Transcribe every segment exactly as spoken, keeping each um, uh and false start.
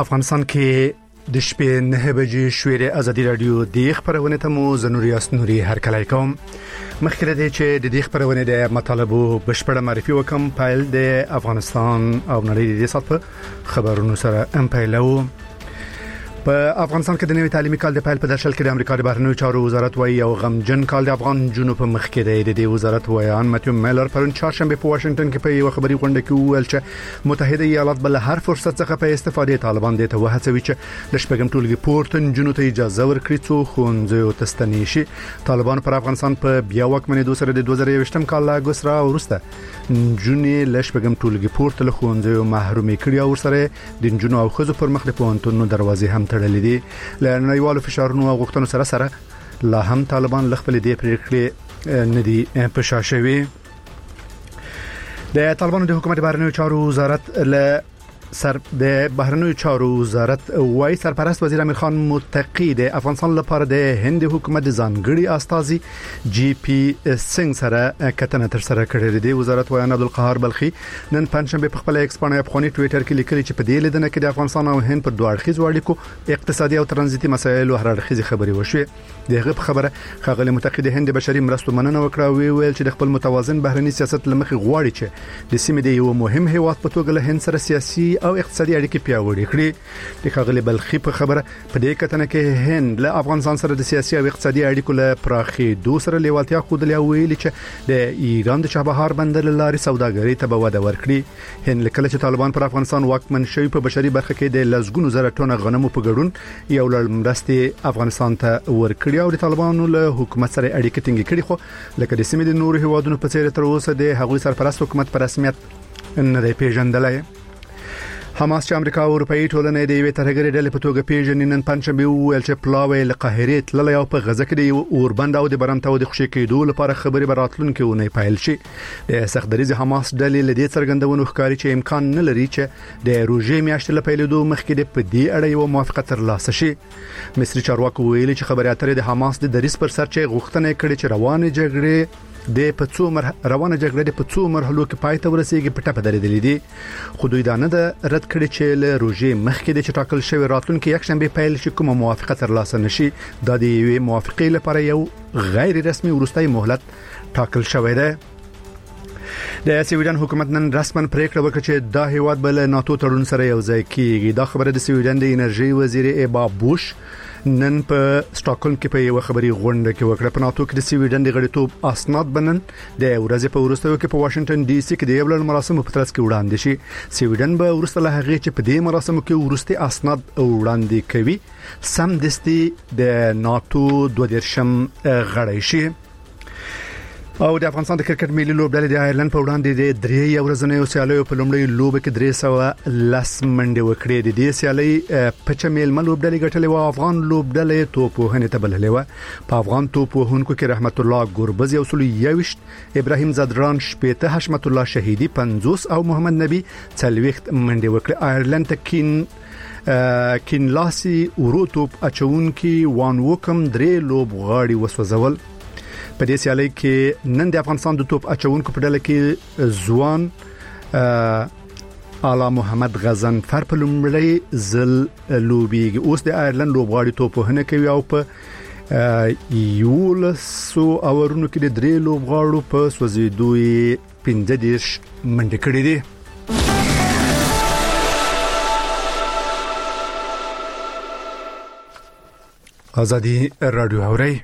افغانستان کې د شپې نه بجې شوې ازادي رادیو د خبرونه ته مو زنوریاس نوري هر کله کوم مخکې د چې د دې خبرونه د مطالبو بشپړه معرفي وکم پایل د افغانستان او نړۍ د سیاست خبرونو سره ام پایلو په افغانستان کې د نوي تعلیمي کال د پیل په درشل کې د امریکا د بهرنیو چارو وزارت وايي او غمجن کال د افغان جنوب په مخ کې د دې وزارت وایان ماتیو میلر پرون چهارشنبه په واشنگټن کې په یو خبري غونډه کې وویل چې متحده ایالات بل هر فرصت څخه په استفادې طالبان د ته وهڅوي چې د شپږم ټولګي پورته جنونو ته اجازه ورکړي څو خونځو تستنی شي. طالبان پر افغانستان په بیا واکمنې دوه سره د دوه زره یوویشتم کال لا ګسرا ورسته جنې له شپږم ټولګي پورته له خونځو محرومې کړي او سره د جنونو او خزو پر مخ د پونتونو دروازې هم تړلې دي. لنړیوالو فشارونو او غوښتنو سره سره لا هم طالبان لخپل دې پریکړې ندي په شاشوي. د طالبانو د حکومت بهرنیو چارو وزارت له سر د بهرنیو چارو وزارت وايي سرپرست وزیر امیر خان متقی د افغانستان لپاره د هند حکومت ځانګړي استازي جی پی سنگ سره کتنه تر سره کړې ده. وزارت وایي عبدالقهار بلخي نن پنځشنبه په خپل ایکس باندې افغاني ټوئیټر کې لیکلي چې په دې لیدنه کې د افغانستان او هند پر دوه اړخیزو اړیکو اقتصادي او ترانزیتي مسایلو هر اړخیزه خبري وشوه. دغه خبره خغلی متقی د هند بشري مرستو مننه وکړه او ویل چې د خپل متوازن بهرني سیاست لمخې غواړي چې د سیمې د یو مهم هیواد په توګه له هند سره سیاسي او اقتصادي اړیکې پیاوړې کړي. د خغلی بلخي په خبره په دې کتنه کې هند له افغانستان سره د سیاسي او اقتصادي اړیکو له پراخي دوسر لیوالتیا خودلې ویلي چې د ایران د چابهار بندر لارې سوداګري ته به وده ورکړي. هند کله چې طالبان پر افغانستان واکمن شوی په بشري برخه کې د لزګونو زره ټونه غنمو په ګډون یو لړ مرستې افغانستان ته ورکړي او د طالبانو له حکومت سره اړیکې ټینګې کړي خو لکه د سیمې د نورو هیوادونو په څیر تر اوسه د هغوی سرپرست حکومت په رسمیت نه دی پیژندلای. حماس چې امریکا او اروپאי ټولنې د یوې ترهګرې ډلې په توګه پیژني نن پنځشنبه ویل چې پلاوی له قاهره تللی او په غزه کې د اوربند او د برمته او د خوشي کېدو لپاره خبري براتلونکو نه پایل شي. د سختدریز حماس ډلې له دې څرګندونو ښکاري چې امکان نه لري چې د روژې میاشتې له پیلېدو مخکې د پدې اړه یو موافقت ترلاسه شي. مصری چارواکو ویلي چې خبري اترې د حماس د دریس پر سر چې غوښتنه کړې چې روانه جګړه د پڅو مر روانه جګړه د پڅو مرحلو کې پای ته ورسیږي په ټاپه درېدلې دي. خو دوی دا نه ده رد کړی چې له روژې مخکې د چټاکل شوی راتلونکي یک شنبه پیل شي کومه موافقه ترلاسه نشي. د دې موافقې لپاره یو غیر رسمي ورستۍ مهلت ټاکل شوی دی. د سویډن حکومت نن رسمن پریکړه وکړه چې دا هیواد بل ناتو تړون سره یو ځای کیږي. دا خبره د سویډن د انرژي وزیر ایبا بوش نن په سټاکهولم کې په یو خبري غونډه کې وکړه. په ناتو کې د سویډن د غړیتوب اسناد بنن د ورځې په ورستیو کې په واشنگټن ډي سي کې د یو لړ مراسمو په ترڅ کې وړاندې شي. سویډن به ورسته له هغه چې په دې مراسمو کې ورستي اسناد وړاندې کوي سم دستي د ناتو دوه دیرشم غړی شي. او د افغانستان د کرکټ ملي لوبډلې د آیرلند په وړاندې د درې ورځنیو سیالیو په لومړۍ لوب کې درې سوه لس منډې وکړې. د دې سیالۍ په چمیل لوبډلې ګټلې و افغان لوبډلې توپ وهنې ته بللې و. په افغان توپ وهونکو کې رحمت الله ګوربز یو سل یوویشت، ابراهیم زدران شپېته، حشمت الله شهیدی پنځوس او محمد نبی څلوېښت منډې وکړې. آیرلند ته کین کین لاسي ورو توپ اچونکي وان وکم درې لوب غاړي وسوځول. په دې سیالۍ کې نن د افغانستان د توپ اچونکو په ډله کې ځوان اعلی محمد غزنفر په لومړی ځل لوبیږي. اوس د آیرلند لوبغاړي توپ وهنه کوي او په یولسو اورونو کې د درې لوبغاړو په سوځېدو پنځه دېرش منډې کړې دي. ازادي رادیو اوري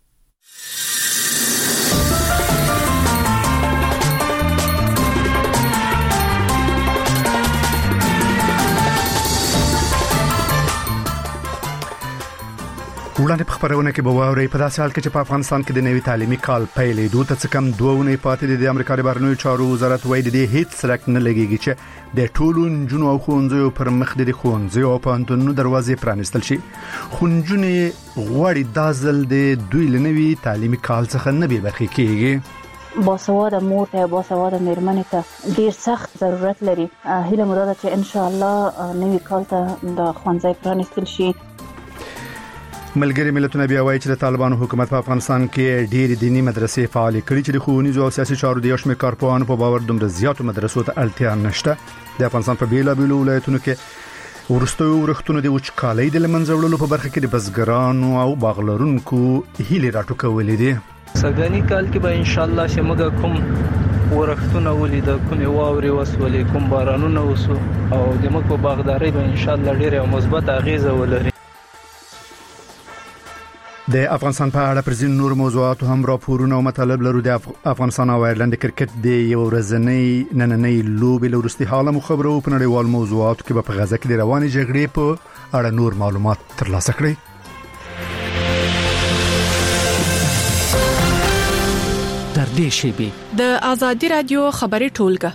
وړاندې په خبرونه کې به واوري په داسې حال کې چې په افغانستان کې د نوي تعلیمي کال پیلېدو ته څه کم دوه ونې پاتې دي. د امریکا د بهرنیو چارو وزارت وايي د دې هیڅ سرک نه لګيږي چې د ټولو نجونو او ښوونځیو پر مخ د ښوونځیو او پوهنتونونو دروازې پرانیستل شي. ښوونځي غواړي دا ځل د دوی له نوي تعلیمي کال څخه نه بې برخې کېږي. باسواده مور ته باسواده مېرمنې ته ډیر سخت ضرورت لري. هیله مو ده چې ان شاء الله نوي کال ته د ښوونځي پرانیستل شي. ملګری ملتونه بیا وایي چې د طالبانو حکومت په افغانستان کې ډېر دینی مدرسې فعال کړي چې د ښوونیزو او سیاسي چارو د یو شمېر کارپوهانو په باور دومره زیاتو مدرسو ته اړتیا نشته. د افغانستان په بیلابیلو ولایتونو کې ورستو ورختونو د وچکالۍ د لمنځوړلو په برخه کې د بزګرانو او باغلرونکو هیلې راټوکولې دي. سګانی کال کې به ان شاء الله شمګه کوم ورختونه ولید کوم واوري وسولې کوم بارانونه وسو او د مکو باغداري به ان شاء الله ډیره مثبت اغیزه ولري. د افغانستان په اړه پر ځینو نور موضوعاتو هم راپورونه او مطالب لرو. د افغانستان او آیرلند کرکټ د یو ورځنۍ نننۍ لوبې لورستي حاله مخبرو په نړیوال موضوعاتو کې په غزه کې د رواني جګړې په اړه نور معلومات ترلاسه کړي. تر دې شی د آزادي رادیو خبري ټولګه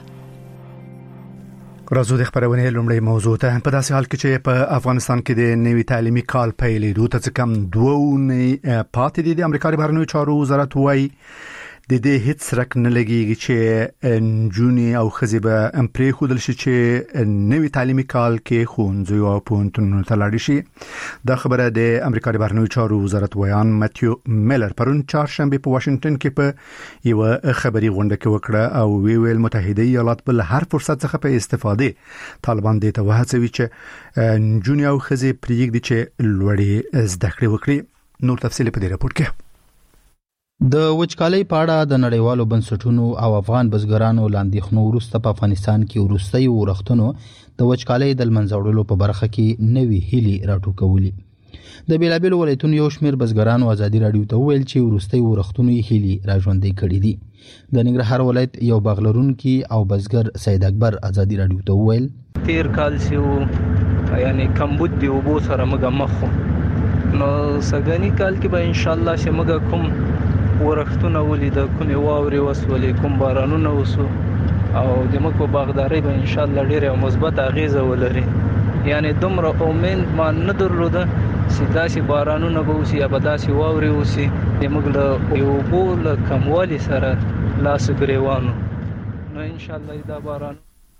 راځو د خبرونه لومړی موضوع ته. په داسې حال کې چې په افغانستان کې د نوي تعلیمي کال پیلېدو ته کم دوه نه پاتې دي، د امریکا د بهرنیو چارو وزارت وايي د دې هیڅ رک نه لګيږي چې جوني او خزي به امپري خودل شي چې نوي تعلیمي کال کې خونځي او پونتونو تلاړي شي. دا خبره د امریکا د بهرنیو چارو وزارت ویان ماتیو میلر پرون چهارشنبه په واشنگټن کې په یو خبري غونډه کې وکړه او وی ویل متحده ایالات بل هر فرصت څخه په استفاده طالبان دې ته وهڅوي چې جوني او خزي پریږدي چې لوړې زده کړې وکړي. نور تفصیل په دې راپور کې. د وچکالۍ په اړه د نړیوالو بنسټونو او افغان بزګرانو لاندېخنو وروسته په افغانستان کې وروستي ورختونو د وچکالۍ د منځوړلو په برخه کې نوې هیلې راټوکولې. د بیلابیلو ولایتونو یو شمېر بزګرانو ازادي رادیو ته ویل چې وروستي ورختونو هیلې راژوندۍ کړې دي. د ننګرهار ولایت یو باغلرونکي او بزګر سید اکبر ازادي رادیو ته ویل تیر کال سیو یعنی کمبود دی وبو سره مګه مخو نو سګانی کال کې به ان شاء الله شمګه کوم ورختونه ولید کوم واوري وسولې کوم بارانونه وسو او د مکو باغداري به ان شاء الله ډیره مثبت اغیزه ولري. یعنی دومره امید ما نه درلوده چې داسې بارانونه به وسی یا به داسې واوري وسی د مګله یو بول کموالی سره لاس ګریوانو نو ان شاء الله دا باران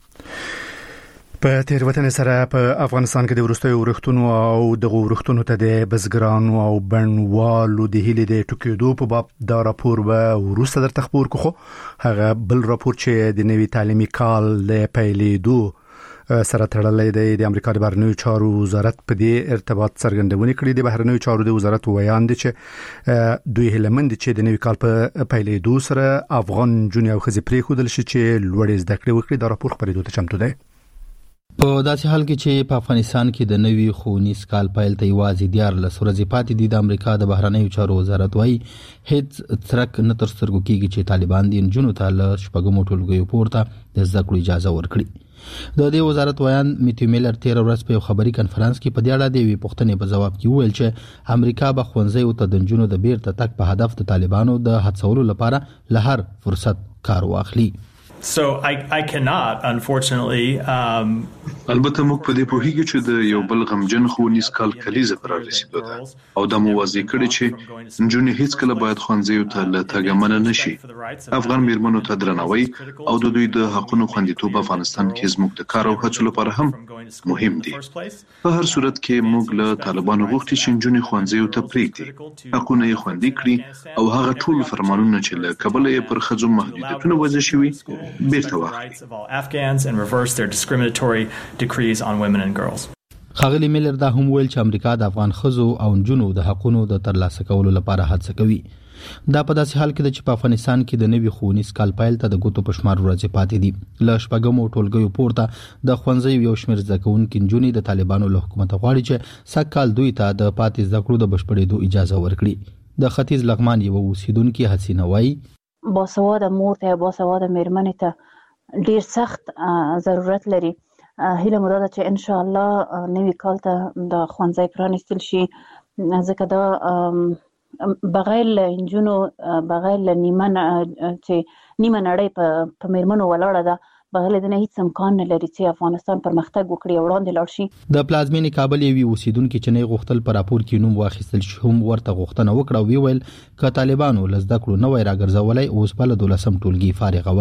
په تیروتنې سره په افغانستان کې د ورستي ورختونو او د ورختونو ته د بزګرانو او بڼوالو د هیلې د ټوکېدو په باب دا راپور به ورسته در تخبور کوخو. هغه بل راپور چې د نوي تعلیمي کال د پیلېدو سره تړلې دی د امریکا د بهرنیو چارو وزارت په دې ارتباط څرګندونه کړې. د بهرنیو چارو د وزارت ویان دي چې دوی هلمند چې د نوي کال په پیلېدو سره افغان جونی او خزي پرې خودل شي چې لوړې زده کړې وکړي. دا راپور خبرېدو ته چمتو دی. په داسې حال کې چې په افغانستان کې د نوي ښوونیز کال پیل ته یوازې دیارلس ورځې پاتې دي، د امریکا د بهرنیو چارو وزارت وايي هیڅ ترک نه تر سترګو کېږي چې طالبان د نجونو ته له شپږمو ټولګیو پورته د زده کړو اجازه ورکړي. د دې وزارت ویان میتیو میلر تیر ورځ په خبري کانفرنس کې په دې اړه د وی پوښتنې په جواب کې وویل چې امریکا به ښوونځیو ته د نجونو د بیرته تک په هدف د طالبانو د هڅولو لپاره له هر فرصت کار واخلي. So I I cannot unfortunately um البته موږ په دې پوهیږو چې د یو بل غمجن ښوونیز کال کلیزه پر رسیدو ده او د موازی کړي چې نجونې هیڅ کله باید ښوونځیو ته له تګ منع نشي. افغان میرمنو ته درناوی او د دوی د حقونو خوندیتوب افغانستان کې زموږ د کار او هڅو لپاره هم مهم دي. په هر صورت کې موږ له طالبانو غوښتي چې نجونې ښوونځیو ته پریږدي، حقونه یې خوندي کړي او هغه ټول فرمانونه چې له کبله یې پر ښځو محدودیتونه وضع شوي بیرته واخلي. decrees on women and girls. خاغلی میلر دا هم ویل چې امریکا د افغان خزو او جنو د حقونو د ترلاسه کولو لپاره هڅه کوي. دا په داسې حال کې چې په افغانستان کې د نوي ښوونیز کال پیل ته د ګوتو په شمار ورځې پاتې دي. له شپږمو ټولګیو پورته د ښوونځیو یو شمېر زده کوونکي نجونې د طالبانو له حکومت غواړي چې سږ کال دوی ته د پاتې زده کړو د بشپړېدو اجازه ورکړي. د ختیځ لغمان یو اوسیدونکي حسینه وایي باسواده مور ته باسواده میرمنې ته ډیر سخت ضرورت لري. هیله مو ده چې ان شاء الله نوي کال ته د ښوونځي پرانیستل شي، ځکه دا بغیر له انجونو بغیر له نیمه چې نیمه نړۍ په میرمنو ولاړه ده، بغیر له دې هیڅ امکان نه لري چې افغانستان پرمختګ وکړي او وړاندې لاړ شي. د پلازمینې کابل یوې اوسیدونکي چې نه غوښتل پر راپور کې نوم واخیستل شي هم ورته غوښتنه وکړه او ویل ک طالبانو له زده کړو نه وای راګرځولای اوس په دولسم ټولګي فارغ وای.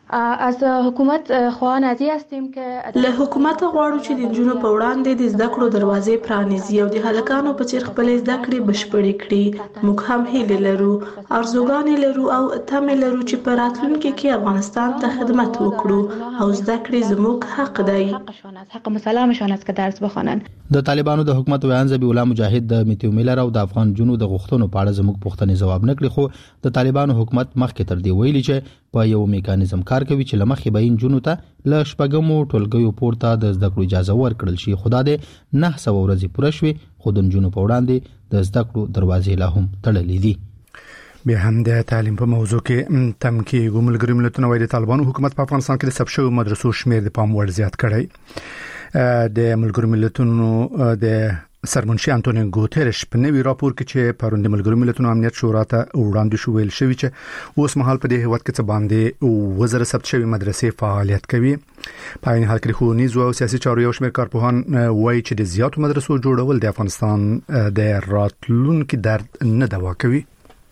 از حکومت خوا نازی هستیم که له حکومت غواړو چې د جنونو په وړاندې د زده کړو دروازې پرانیزي او د هلکانو په څیر خپل زده کړې بشپړې کړي. موږ هم هیله لرو، ارزوګانې لرو او تمه لرو چې په راتلونکي کې افغانستان ته خدمت وکړو او زده کړې زموږ حق دی. حق مسلمشان است که درس بخوانن. د طالبانو د حکومت ویان ذبیح الله مجاهد د میتیو میلر او د افغان جنو د غوښتنو په اړه زموږ پوښتنې جواب نکړي، خو د طالبانو حکومت مخکې تر دې ویلي چې په یو میکانیزم کار کوي چې لمخې به جنو ته ل شپږمو ټولګیو پورته د زده کړو اجازه ورکړل شي. خدا دې نه سو ورځې پوره شوي خو د جنو په وړاندې د زده کړو دروازې لا هم تړلې دي. بیا هم د تعلیم په موضوع کې تمکی ګملګری ملتونه وایي د طالبانو حکومت په افغانستان کې د ثبت شویو مدرسو شمیر د پام وړ زیات کړی. د ملګرو ملتونو د سرمنشي انټونیو ګوتریش په نوي راپور کې چې پروند ملګرو ملتونو امنیت شورا ته وړاندې شو ویل شوی چې اوس مهال په دې هیواد کې څه باندې وزر ثبت شوی مدرسې فعالیت کوي. په این حال کې ښوونیز او سیاسي چارو یو شمېر کارپوهان وایي چې د زیاتو مدرسو جوړول د افغانستان د راتلونکو درد نه دوا کوي.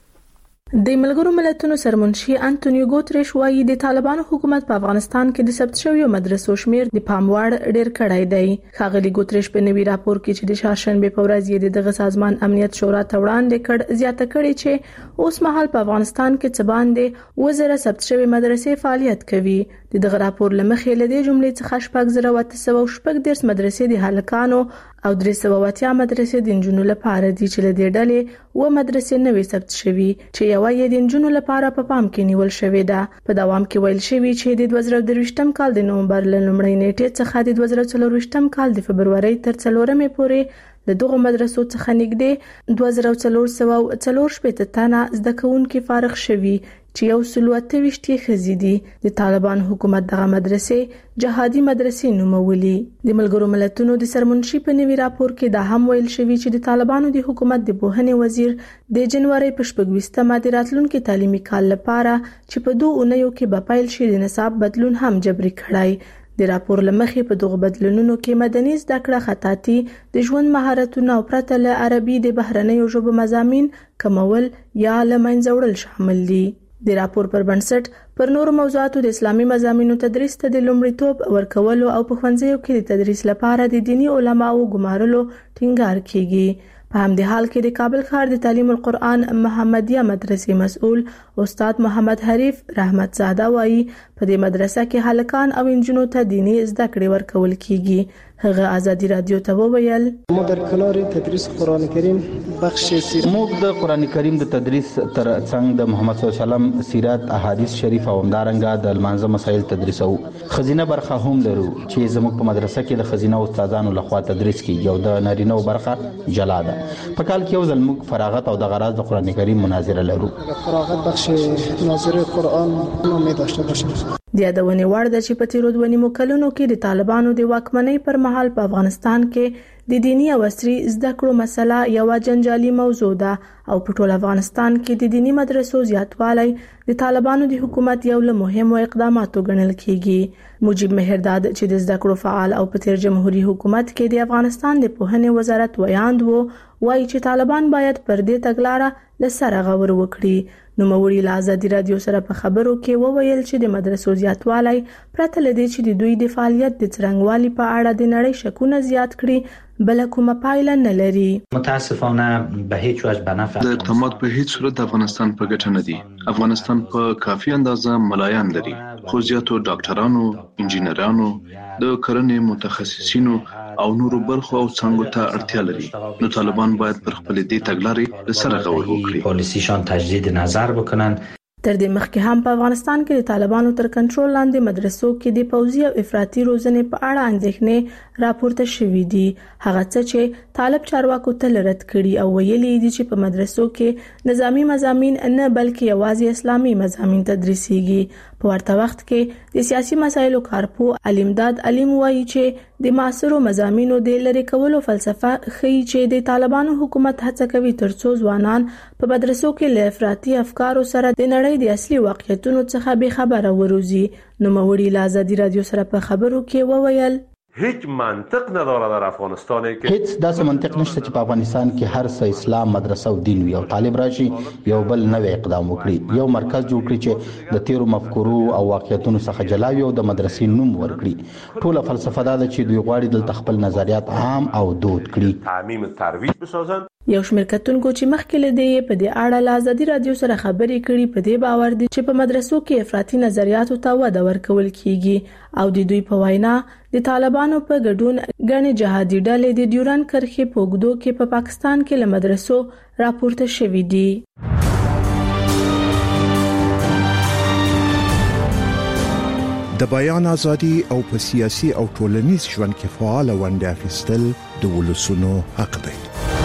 د ملګرو ملتونو سرمنشي انټونیو ګوتریش وایي د طالبانو حکومت په افغانستان کې د ثبت شویو مدرسو شمیر د پام وړ ډیر کړای دی. ښاغلي ګوتریش په نوي راپور کې چې د چهارشنبه په ورځ یې دغه سازمان امنیت شورا ته وړاندې کړ زیاته کړي چې اوس مهال په افغانستان کې څه باندې وزره ثبت شوی مدرسې فعالیت کوي. دغه راپور لمخې لدې جملې څخه شپږ زره وته سو شپږ درس مدرسې د هلکانو او درې سوه اتیا مدرسې د نجونو لپاره دي چې لدې ډلې و مدرسې نوې ثبت شوي چې یو یې د نجونو لپاره په پام کې نیول شوې ده. په دوام کې ویل شوی چې د دوه زره درویشتم کال د نومبر له لومړۍ نیټې څخه د دوه زره څلورویشتم کال د فبرورۍ تر څلورمې پورې د دغه مدرسو څخه نږدې دوه زره څلور سوه څلور شپېته تنه زده کوونکي فارغ شوي چې یو سل اته ویشت خزي دي. د طالبان حکومت دغه مدرسې جهادي مدرسې نومولي. د ملګرو ملتونو د سرمنشي په نوي راپور کې دا هم ویل شوی چې د طالبانو د حکومت د پوهنې وزیر د جنوري په شپږویشتمه د راتلونکي تعلیمي کال لپاره چې په دوه اونیو کې به پیل شي د نصاب بدلون هم جبري کړای. د راپور لمخې په دغه بدلونونو کې مدني زده کړه خطاطي د ژوند مهارتونه او پرته له عربي د بهرنیو ژبو مضامین کمول یا لمنځه وړل شامل دي. د راپور پر بنسټ پر نورو موضوعاتو د اسلامي مضامینو تدریس ته د لومړیتوب ورکولو او په ښوونځیو کې د تدریس لپاره د دینی علماو ګمارلو ټینګار کیږي. په همدې حال کې د کابل ښار د تعلیم القرآن محمدیه مدرسې مسؤل استاد محمد حریف رحمت زاده وایي په دې مدرسه کې هلکان او انجونو ته دینی زده کړې ورکول کیږي. هغه ازادي رادیو ته وویل مو در کنار تدریس قرآن کریم بخش سیرت موږ د قرآن کریم د تدریس تر څنګ د محمد صلی الله علیه وسلم سیرت احادیث شریف او همدارنګه د لمانځه مسایل تدریسو. خزینه برخه هم لرو چې زموږ په مدرسه کې د خزینه استادانو لخوا تدریس کیږي او د نارینه برخه جلا ده. په کال کې یو ځل موږ فراغت او د غراض د قرآن کریم مناظره لرو. فراغت بخش مناظره قرآن نامه داشته باشیم. د یادونې وړ ده چې په تیرو دوه نیمو کلونو کې د طالبانو د واکمنۍ پر مهال په افغانستان کې د دینی او عصري زده کړو مسله یو جنجالي موضوع ده او په ټول افغانستان کې د دینی مدرسو زیاتوالی د طالبانو د حکومت یو له مهمو اقداماتو ګڼل کیږي. مجيب مهرداد چې د زده کړو فعال او په تیر جمهوریت حکومت کې د افغانستان د پوهنې وزارت ویاند وو وایي چې طالبان باید پر دې تګلاره له سره غور وکړي. نو موري له ازادي رادیو سره په خبرو کې وویل چې د مدرسو زیاتوالی پرته لدی چې د دوی د فعالیت د څرنګوالي په اړه د نړۍ شکونه زیات کړي بل کومه پایله نه لري. متاسفانه به هیڅ وجه بنفع د اعتماد په هیڅ صورت افغانستان په ګټه نه دی. افغانستان په کافي اندازه ملایان لري خو زیاتو ډاکټرانو، انجینرانو، د کرنې متخصصینو او نورو برخو او څنګه ته اړتیا لري. نو طالبان باید پر خپل دې تګلارې سره غور وکړي. پالیسیشان تجدید نظر بکنن. تر دې مخکې هم په افغانستان کې د طالبانو تر کنټرول لاندې مدرسو کې د پوځي او افراطي روزنې په اړه اندېښنې راپورته شوې دي. هغه څه چې طالب چارواکو ته رد کړي او ویلي دي چې په مدرسو کې نظامی مضامین نه بلکې یوازې اسلامي مضامین تدریسيږي. په ورته وخت کې د سیاسي مسایلو کارپو علمداد علیم وایي چې د معاصرو مضامینو د لری کولو فلسفه ښيي چې د طالبانو حکومت هڅه کوي ترڅو ځوانان په مدرسو کې له افراطي افکارو سره د نړۍ د اصلي واقعیتونو څخه به خبره وروزي. نو موري له ازادي رادیو سره په خبرو کې وویل هیچ منطق نداره در افغانستان که هیڅ داسې منطق نشته چې په افغانستان کې هر څه اسلام مدرسه او دین وي او طالب راشي یو بل نوې اقدام وکړي، یو مرکز جوړ کړي چې د تیرو مفکورو او واقعیتونو څخه جلا وي او د مدرسې نوم ورکړي. ټوله فلسفه دا ده چې دوی غواړي دلته خپل نظریات عام او دود کړي، تعمیم ترویج بسازن. یو شمېر کتونکو چې مخکې له دې په دې اړه له ازادي رادیو سره خبرې کړي په دې باور دي چې په مدرسو کې افراطي نظریاتو ته وده ورکول کیږي او د دوی په وینا د طالبانو په ګډون غني جهادي ډلې د ډیورن کرښې په اوږدو کې په پاکستان کې له مدرسو راپورته شوې دي. د بیان ازادي او په سیاسي او ټولنیز ژوند کې فعال ونډه اخیستل د ولسونو حق دی.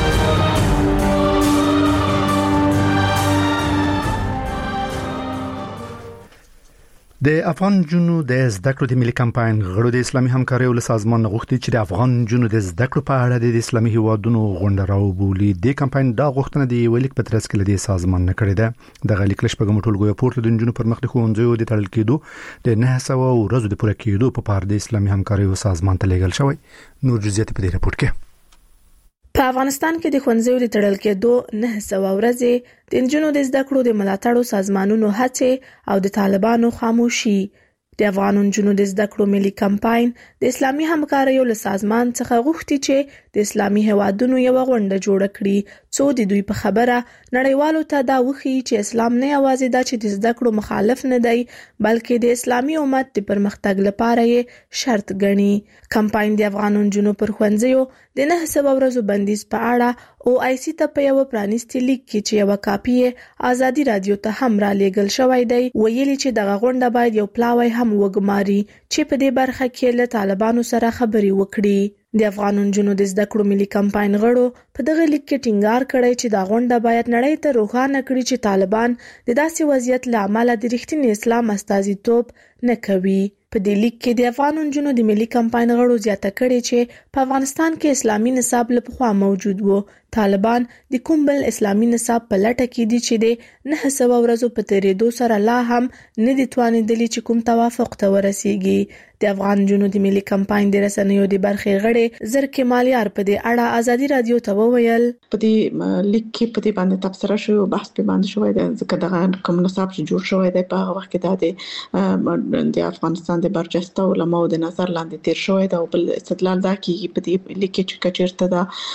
د افغان جنو د زده کړو د ملي کمپاین غړو د اسلامي همکارۍ ول سازمان غوښتي چې د افغان جنو د زده کړو په اړه د اسلامي هیوادونو غونډه راوبولي. د کمپاین دا غوښتنه د ولیک په ترڅ کې د سازمان نه کړې ده. د غلیک لښ په ګمټولګو پورته د جنو پر مخ د خوندزو د تړل کېدو د نه سوه ورځو د پوره کېدو په پار د اسلامي همکارۍ ول سازمان ته لیږل شوی. نور جزئیات په دې راپور کې. په افغانستان کې د خوندزو د تړل کېدو نه سوه ورځې د نجونو د زده کړو د ملاتړو سازمانونو هڅې او د طالبانو خاموشي. د افغان نجونو د زده کړو ملي کمپاین د اسلامي همکارۍ له سازمان څخه غوښتي چې د اسلامي هیوادونو یو غونډه جوړ کړي څو د دوی په خبره نړیوالو ته دا وښيي چې اسلام نه یوازې دا چې د زده کړو مخالف نه دی بلکې د اسلامي امت د پرمختګ لپاره یې شرط ګڼي. کمپاین د افغان نجونو پر خوندزو د نه سوه ورځو بندیز په اړه او آی سی ته په یو پرانیستي لیک کې چې یو کاپی ازادي رادیو ته هم را لیږل شوی دی ویلي چې دغه غونډه باید یو پلاوی هم وګماري چې په دې برخه کې له طالبانو سره خبرې وکړي. د افغان نجونو د زده کړو ملي کمپاین غړو په دغه لیک کې ټینګار کړی چې دا غونډه باید نړۍ ته روښانه کړي چې طالبان د داسې وضعیت له امله د رښتینی اسلام استازیتوب نه کوي. په دې لیک کې د افغان نجونو د ملي کمپاین غړو زیاته کړې چې په افغانستان کې اسلامي نصاب له پخوا موجود وو. طالبان د کوم بل اسلامي نصاب په لټه کې دي چې د نه سوه ورځو په تیریدو سره لا هم نه دي توانیدلي چې کوم توافق ته ورسیږي. د افغان نجونو د ملي کمپاین د رسنیو د برخې غړي زرکې مالیار په دې اړه ازادي رادیو ته وویل په دې لیک کې په دې باندې تبصره شوی بحث په باندې شوی دی ځکه دغه کوم نصاب چې جوړ شوی دی په هغه وخت کې د د افغانستان د برجسته علماء د نظر لاندې تیر شوی دی او بل استدلال دا کیږي په دې لیک کې چې کچیرته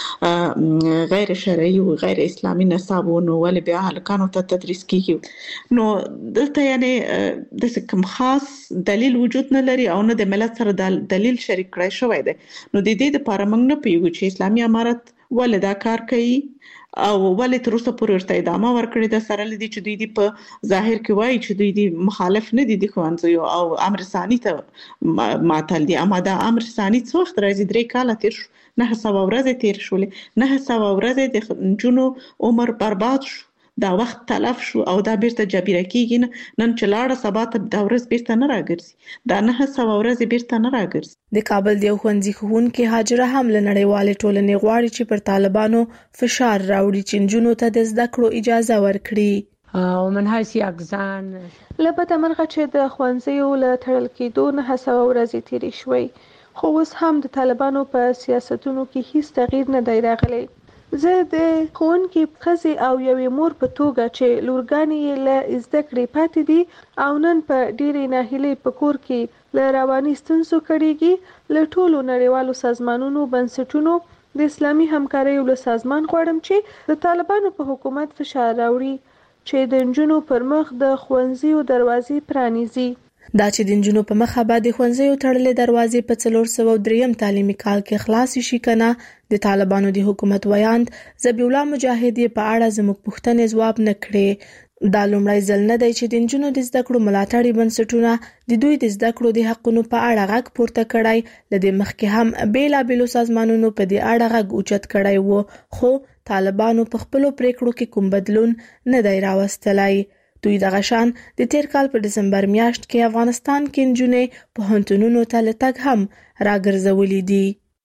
دا غیر شرعي او غیر اسلامي نصاب ونه ولې بیا هلکانو ته تدریس کیږي. نو دلته یعنی د کوم خاص دلیل وجود نه لري او نه د ملت سره د دلیل شریک کړی شوی دی. نو د دې لپاره موږ نه پیږو چې اسلامي امارت ولې دا کار کوي او ولې تر اوسه پورې ورته ادامه ورکړې ده سره لدی چې دوی دی په ظاهر کې وایي چې دوی دی مخالف نه دي د ښوونځیو او امر ثاني ته معطل دي. اما دا امر ثاني څو وخت راځي درې کاله تیر شو نه سوه ورځې تیر شولې نه سوه ورځې د نجونو عمر برباد شو دا وخت تلف شو او دا بیرته جبیره کیږي نن چې لاړه سبا ته دا ورځ بیرته نه راګرځي دا نه سوه ورځې بیرته نه راګرځي. د کابل د ښوونځي ښوونکي هاجره هم له نړیوالې ټولنې غواړي چې پر طالبانو فشار راوړي چې نجونو ته د زده کړو اجازه ورکړي. او من حیث یک زن لبته منغه چې د ښوونځیو له تړل کېدو نه سوه ورځې تیرې شوې خو اوس هم د طالبانو په سیاستونو کې هیڅ تغییر نه دی راغلی. زه د ښوونکي ښځې او یوې مور په توګه چې لورګانې یې له زده کړې پاتې دي او نن په ډېرې ناهیلۍ په کور کې له رواني ستونزو کړېږي له ټولو نړیوالو سازمانونو بنسټونو د اسلامي همکارۍ له سازمان غواړم چې د طالبانو په حکومت فشار راوړي چې د نجونو پر مخ د ښوونځیو دروازې پرانیزي. دا چې د نجونو په مخه به د ښوونځیو تړلې دروازې په څلور سوه دریم تعلیمي کال کې خلاصې شي که نه د طالبانو د حکومت ویاند ذبیح الله مجاهد په اړه زموږ پوښتنې ځواب نه کړې. دا لومړی ځل نه دی چې د نجونو د زده کړو ملاتړي بنسټونه د دوی د زده کړو د حقونو په اړه غږ پورته کړی. له دې مخکې هم بېلابېلو سازمانونو په دې اړه غږ اوچت کړی و خو طالبانو په خپلو پریکړو کې کوم بدلون نه دی راوستلی. دوی دغه شان د تیر کال په دسمبر میاشت کې افغانستان کې نجونې پوهنتونونو ته له تګ هم راګرځولې دي.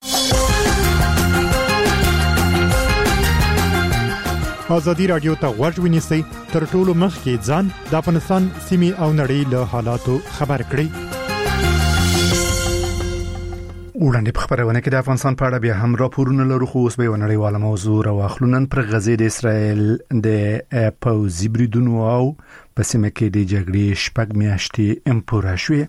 ازادي رادیو ته غوږ ونیسئ تر ټولو مخکې ځان د افغانستان سیمې او نړۍ له حالاتو خبر کړئ. وړاندې په خبرونه کې د افغانستان په اړه بیا هم راپورونه لرو، خو اوس به یو نړیواله موضوع راواخلو. نن پر غزې د اسرائیل د پوځي بریدونو او په سیمه کې د جګړې شپږ میاشتې امپورا شوې.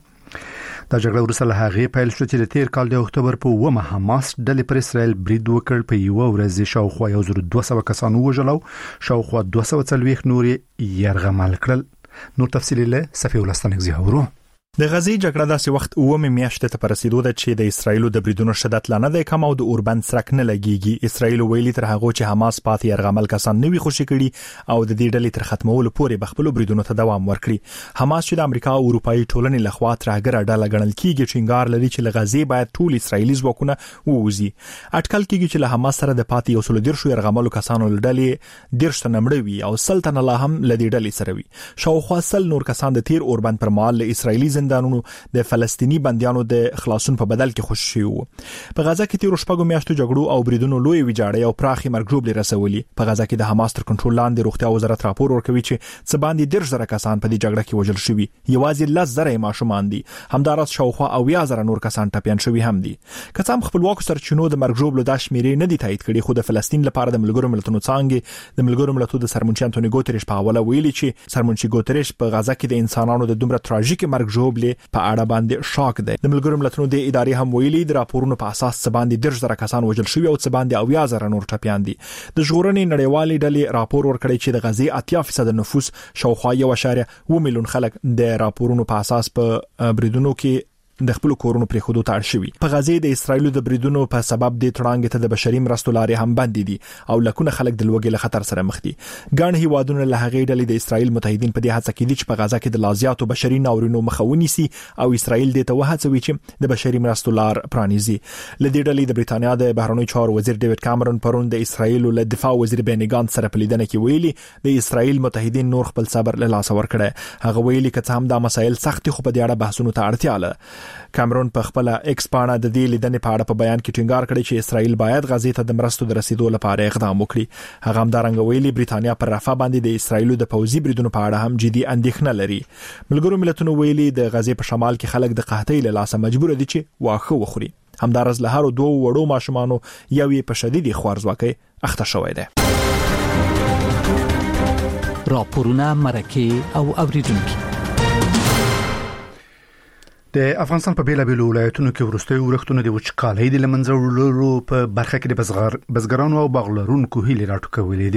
دا جګړه وروسته له هغې پیل شو چې د تیر کال د اکتوبر په اوومه حماس ډلې پر اسرائیل برید وکړ. په یوه ورځ شاوخوا یو زر دوه سوه کسان ووژل او شاوخوا دوه سوه څلوېښت نور یې یرغمل کړل. نور تفصیل له صفی ولستانګزي هورو. د غزې جګړه داسې وخت اومه میاشت ته رسیدو ده چې د اسرایل د بریدونو شدت لا نه دی کم او د اوربند سرک نه لګيږي. اسرایل ویلي تر هغه چې حماس پاتې يرغمل کسان نوي خوشي کړي او د دې ډلې تر ختمولو پورې بخپلو بریدونو ته دوام ورکړي. حماس چې د امریکا او اروپאי ټولنې لخوا ترهګر ډله ګڼل کیږي چې انګار لري چې له غزې باید ټول اسرایلی ځواکونه ووزي. اټکل کیږي چې له حماس سره د پاتې یو سل دیرشو يرغملو کسانو ډلې دیرش تنمړي وي او سلطنه الله هم لدې ډلې سره وي. شاوخوا سل نور کسان د تیر اوربند پر مهال له اسرایلی زندانونو د فلسطینی بنديانو د خلاصون په بدل کې خوشي وو. په غزا کې تیر شپږو میاشتو جګړو او بریدونو لوی ویجاړي او پراخي مرګ جوړ رسولي. په غزا کې د حماس تر کنټرول لاندې روغتیا وزارت راپور ورکوي چې څه باندې ډیر زره کسان په دې جګړه کې وژل شوي. یوازې لس زره ماشومان دي. همدارس شاوخوا او یا زره نور کسان ټپيان شوي هم دي. کسان خپلواک سرچینو د مرګ جوړ د شمیرې نه دي تایید کړي، خو د فلسطین لپاره د ملګرو ملتونو څنګه د ملګرو ملتونو د سرمنشي انټونی ګوتریش په حواله ویلي چې سرمنشي ګوتریش په غزا کې د انسانانو د دومره تراژیک مرګ جوړ په اړه باندې شاک دی. د ملګرو ملتونو د ادارې هم ویلي د راپورونو په اساس څه باندې ډیر زره کسان وژل شوي او څه باندې او یا زره نور ټپيان دي. د ژغورنې نړیوالې ډلې راپور ورکړی چې د غزې اتیا فیصد نفوس شاوخوا یو اشاریه اووه میلیون خلک د راپورونو په اساس په بریدونو کې د خپل کورونو پرې خودو تاړ شوي. په غزې د اسرایل د بریدونو په سبب د تړانګ ته د بشري مرستو لارې هم بند دي او لکونه خلک د لوګي له خطر سره مخ دي. ګڼ هیوادونه له هغې ډلې د اسرایل متحدین په دې هڅه کې دي چې په غزا کې د لازیاتو بشري ناورینو مخاوني سي او اسرایل د ته وهڅوي چې د بشري مرستو لار پرانیزي. ل دې ډلې د بریتانیا د بهرنیو چارو وزیر ډیوډ کامرون پرون د اسرایل له دفاع وزیر بینی ګانټ سره په لیدنه کې ویلي د اسرایل متحدین نور خپل صبر له لاس ور کړی. هغه ویلي چې هم دا مسایل سخت خو په دې اړه بحثونو ته اړتیا لري. کامرون په خپل ایکس پاڼه د دې لیدنې په اړه په بیان کې ټینګار کړی چې اسرائیل باید غزې ته د مرستو د رسیدو لپاره اقدام وکړي. هغه هم دا رنګ ویلي بریتانیا پر رافا باندې د اسرائیل د پوځي بریدونو په اړه هم جدي اندېښنه لري. ملګرو ملتونو ویلي د غزې په شمال کې خلک د قحطۍ له لاسه مجبور دي چې واښه وخوري. همدارس له هر دوه وړو ماشومانو یو یې په شدیدي خوارځواکۍ اخته شوی دی. راپورونه مرکه او اوریدونکو د افغانستان په بیلابیلو ولایتونو کې ورستي ورښتونه د وچکالۍ د لمنځه وړلو په برخه کې د بزګر بزګرانو او باغلرونکو هیلې راټوکولې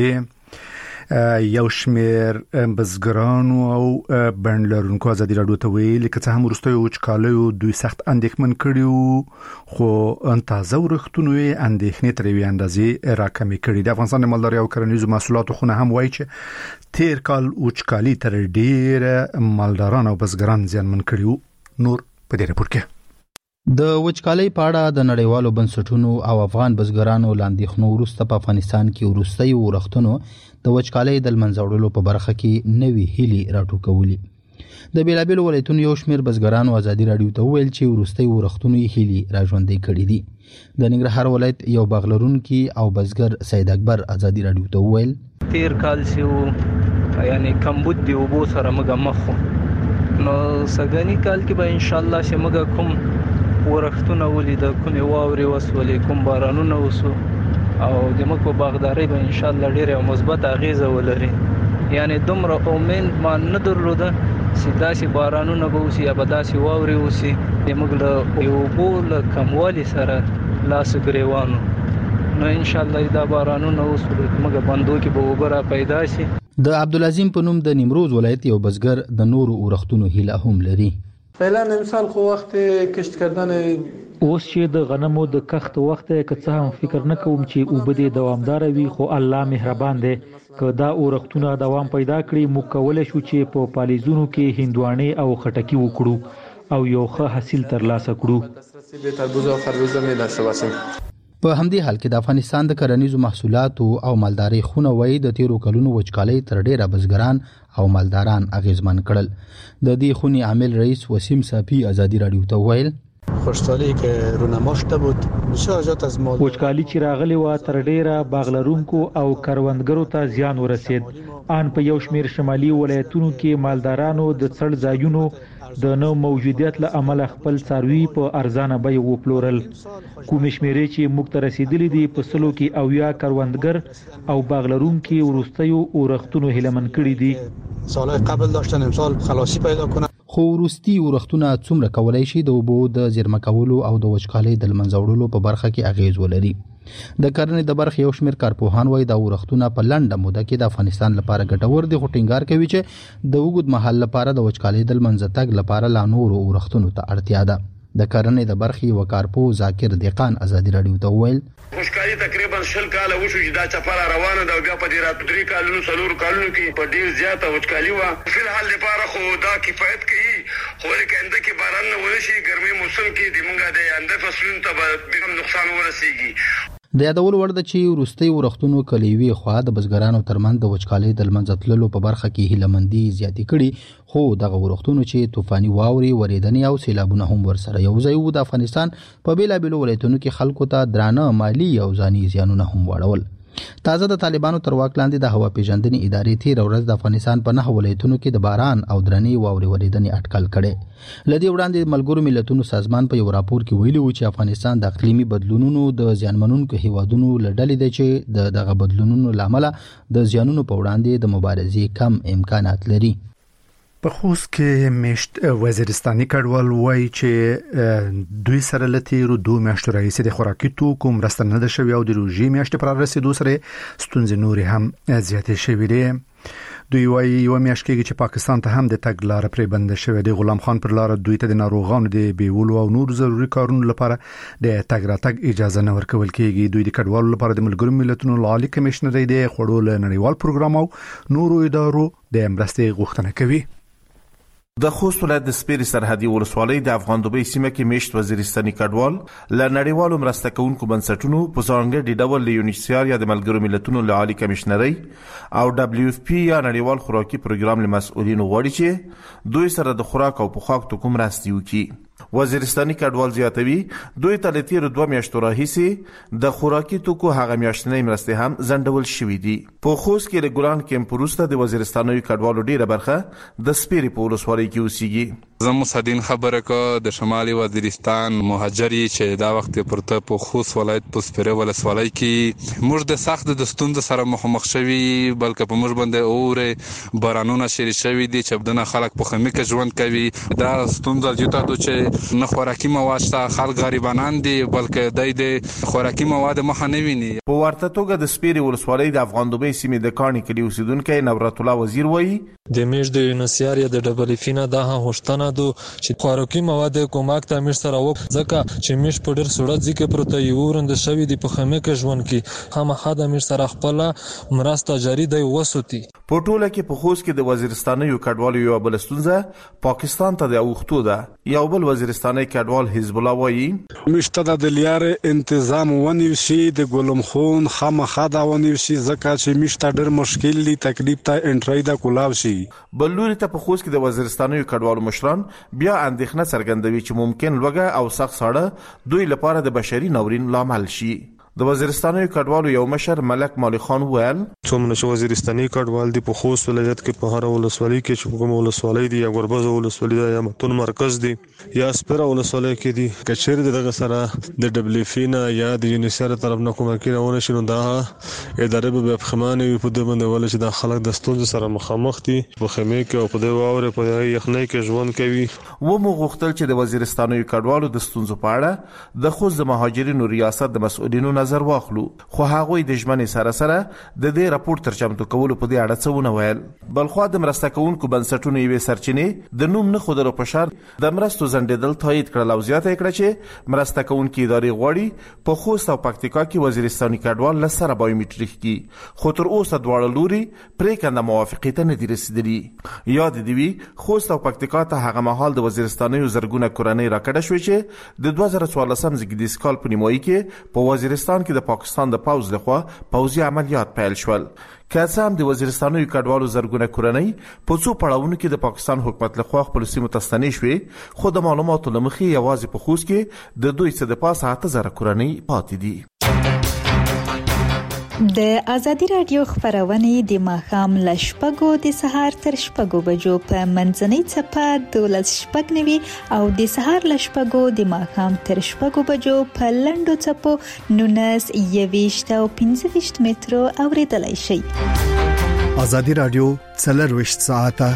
دي. یو شمیر بزګرانو او بڼلرونکو ازادي راډیو ته ویلي چې هم ورستي وچکالۍ دوی سخت اندېښمن کړي خو ان تازه ورښتونه اندېښنې تر یوې اندازې راکمې کړي. د افغانستان د مالدارۍ او کرنیزو محصولاتو خونه هم وایي چې تیر کال وچکالۍ تر ډېر مالداران او بزګران زیانمن کړي. نور په دې رپورت کې د وچکالۍ په اړه د نړیوالو بنسټونو او افغان بزګرانو لاندېخنو وروسته په افغانستان کې ورستي ورښتونو د وچکالۍ د لمنځه وړلو په برخه کې نوې هیلې راټوکولې. د بیلابیلو ولایتونو یو شمیر بزګرانو ازادي راډیو ته ویل چې ورستي ورښتونو هیلې راژوندۍ کړې دي. د ننګرهار ولایت یو باغلرونکي او بزګر سید اکبر ازادي راډیو ته ویل تیر کال سیو یعنی کمبود دی وبو سره مګه مخ نو سګنی کال کې به ان شاء الله چې موږ کوم ورښتونه ولید کوم واوري وسولې کوم بارانونه وسو او د موږ په باغداري به ان شاء الله ډیره مثبت اغیزه ولري. یعنی دومره امید ما نه درلوده چې داسې بارانونه به وسی یا به داسې واوري وسی د موږ له یو بول کموالی سره لاس ګریوانو نو ان شاء الله دا بارانونه وسو موږ بندو کې به وبره پیدا شي. د عبدالعظیم په نوم د نیمروز ولایت یو بزګر د نورو ورښتونو هیله هم لري. فعلا امسال خو وخت کشت کردن اوس چې د غنمو د کښت وخت که څه هم فکر نه کوم چې وبدي دوامدار وي خو الله مهربان دی. که دا ورښتونه دوام پیدا کړي موږ کولای شو چې په پالیزونو کې هندوانه او خټکی وکړو او یو ښه حاصل ترلاسه کړو. به تربوز او خربوزه مې داشته باشیم. په همدې حال کې د افغانستان د کرنیزو محصولاتو او مالدارۍ خونه وایي د تیرو کلونو وچکالۍ تر ډیره بزګران او مالداران اغیزمن کړل. د دې خونې عامل رئیس وسیم صافی ازادي راډیو ته ویل خوشحالي کې رونماشته بود مشاجات از مال وچکالي چې راغلی و تر ډیره باغلرونکو او کروندګرو ته زیان ورسید. ان په یو شمیر شمالي ولایتونو کې مالدارانو د څړ ځایونو د نو موجودیت له عمله خپل څاروي په ارزانه بیه وپلورل. کوم شمیرې چې موږ ته رسیدلې دي په سلو کې اویا کروندګر او باغلرونکي ورستیو اورختونو هلمن کړي دي. سالهای قبل داشتن امسال خلاصی پیدا کنن. خو ورستي ورختونه څومره کولای شي د اوبو د زیرمه کولو او د وچکالۍ د لمنځه وړلو په برخه کې اغیز ولري. د کرنې د برخې یو شمېر کارپوهان وایي دا ورختونه په لنډه موده کې د افغانستان لپاره ګټور دي، خو ټینګار کوي چې د اوږد مهال لپاره د وچکالۍ د لمنځه تګ لپاره لا نورو ورختونو ته اړتیا ده. د کرنې د برخې یو کارپوه ذاکر دیقان ازادي راډیو ته وویل وچکالي تقریبا شل کاله وشو چې دا چپره روانه ده، بیا په دې راتلو درې کالونو څلور کالونو کې په ډیر زیاته وچکالي وه. فی الحال لپاره خو دا کفایت کوي، خو لکه انده کې باران نه ونشي ګرمي موسم کې د مونږه د انده فصلونو ته به هم نقصان ورسیږي. د یادول وړ ده چې وروستي ورختونو کلیوي خوا د بزګرانو ترمنځ د وچکالۍ د لمنځه تللو په برخه کې هیلهمندي زیاتې کړي، خو دغه ورختونو چې طوفاني واوري، وریدنې او سیلابونه هم ورسره یو ځای وو، د افغانستان په بیلابیلو ولایتونو کې خلکو ته درانه مالی او ځاني زیانونه هم واړول. تازه د طالبانو تر واک لاندې د هوا پیژندنې ادارې تیر ورځ د افغانستان په نهه ولایتونو کې د باران او درنې واورې وریدنې اټکل کړي. لدی وړاندې ملګرو ملتونو سازمان په یو راپور کې ویلي و چې افغانستان د اقلیمي بدلونونو د زیانمنونکو هیوادونو لړلې دی چې د دغه بدلونونو لامل د زیانونو په وړاندې د مبارزې کم امکانات لري. په خوست کې مشت وزیرستاني کډوال وایي چې دوی سره لتیرو دوه میاشتو راهیسې د خوراکي توکو مرسته نه ده شوې او د روژې میاشتې پر رسیدو سره ستونزې نورې هم زیاتې شوې دي. دوی وایي یو میاشت کېږي چې پاکستان ته هم د تګ لاره پرې بنده شوې ده. غلام خان پر لاره دوی ته د ناروغانو د بیولو او نور ضروري کارونو لپاره د تګ راتګ اجازه نه ورکول کېږي. دوی د کډوالو لپاره د ملګرو ملتونو عالی کمشنرۍ د خوړو له نړیوال پروګرام او نورو ادارو د مرستې غوښتنه کوي. د خوست ولایت د سپیري سرحدي ولسوالۍ د افغان دوبۍ سیمه کې میشت وزیرستاني کډوال له نړیوالو مرسته کوونکو بنسټونو په ځانګړي ډول له یونیسیار یا د ملګرو ملتونو له عالی کمشنرۍ او دبليو اف پی یا نړیوال خوراکي پروګرام له مسؤلینو غواړي چې دوی سره د خوراک او پوښاک توکو مرستې وکړي. وزیرستاني کډوال زیاتوي دوی ته لتیر دوه میاشتو راهیسې د خوراکي توکو هغه میاشتنۍ مرستې هم ځنډول شوې دي. په خوست کې د ګلان کیمپ وروسته د وزیرستاني کډوالو ډیره برخه د سپیري په ولسوالۍ کې اوسېږي. زمو صدین خبره کو د شمالي وزیرستان مهاجري چې دا وخت پرته په خوست ولایت په سپیري ولسوالۍ کې موږ د سخت د ستونزې سره مخامخ شوي، بلکې په موږ باندې اوره بارانونه شری شوي دي چې بدن خلک په خمي کې ژوند کوي. دا ستونزه جوته ده چې نه خوراکي مواد شته، خلک غریبانان دي، بلکې دای د خوراکي مواد مخه نه ویني. په ورته توګه د سپیري ولسوالۍ د افغان دوبۍ سیمې د کانی کلی اوسیدونکو نورت الله وزیر وایي د میش د یونیسیار یا د ډبل فینا دا هوښتنه دو چې خوراکي مواد کومک ته امیر سره وک ځکه چې میش په ډیر سړه ځکه پروت یو ورند شوی دی په خمه کې ژوند کې هم حد امیر سره خپل مرسته جاری دی وسوتی. په ټوله کې په خوست کې د وزیرستاني کډوالو یو بل ستونزه پاکستان ته د اوختو ده. یو بل وزیرستاني کډوال حزب الله وایي مشته د لیار تنظیم ونیو شي د ګلم خون خامخا دا ونیو شي ځکه چې مشته ډیر مشکل دي تکلیف ته انټری دا کولاو شي. بلوري ته په خوست کې د وزیرستاني کډوالو مشران بیا اندېښنه څرګندوي چې ممکن لوګه او سخت ساړه دوی لپاره د بشري ناورین لامل شي. د وزیرستاني کډوالو یو مشر ملک مالی خان ویل څومره چې وزیرستاني کډوال دی په خوست ولایت کې په هر ولسوالۍ کې چې کوم ولسوالۍ دی یا ګربز ولسوالۍ دی یا متون مرکز دی یا سپیره ولسوالۍ کې دی کچېر دغه سره د دبليو فینا یا د یونیسیار طرف نه کومه کې راونه شنو دا ادارې به بخمانه په دې باندې ول چې د خلک د ستونزې سره مخامخ دي په خمه کې او په دې واوره په یخنۍ کې ژوند کوي. و مو غوښتل چې د وزیرستاني کډوالو د ستونزو په اړه د خوست د مهاجرینو ریاست د مسؤلینو نظر واخلو، خو هغه د ژمنې سره سره د دې راپور تر چمتو کولو په دې اړه څه ونه ویل. بلخو د مرسته کوونکو بنسټونو یوې سرچینې د نوم نه خودلو په شرط د مرستو زندیدل تایید کړل او زیاته کړه چې مرسته کوونکي ادارې غواړي په خوست او پکتیکا کې وزیرستاني کډوال لسره بایومټریک کی، خو تر اوسه دواړه لوري پریکنده موافقه ته نه دي رسیدلي. یاد دی وی خوست او پکتیکا ته هغه مهال د وزیرستاني زرګونه کورنۍ راکړه شوې چې د دوه زره څوارلسم زیږدیز کال په نیمایي کې په وزیرستان کې د پاکستان د پوز لخوا پوزي عملیات پیل شول. که څه هم د وزیرستاني کډوالو زرګونه کورنۍ په څو پړاوونو کې د پاکستان حکومت لخوا خپل سیمو ته ستنې شوې، خو د معلوماتو له مخې یوازې په خوست کې د دوی څخه د پاسه اته زره کورنۍ پاتې دي. د ازادي رادیو خبرونه د ماښام ل شپږو د سهار تر شپږو بجو په منځنۍ چپه دولس شپږ نوي او د سهار ل شپږو د ماښام تر شپږو بجو په لندو چپو نونس یويشت او پنځه ویشت مترو اوریدلای شئ. ازادي رادیو څلرویشت ساعته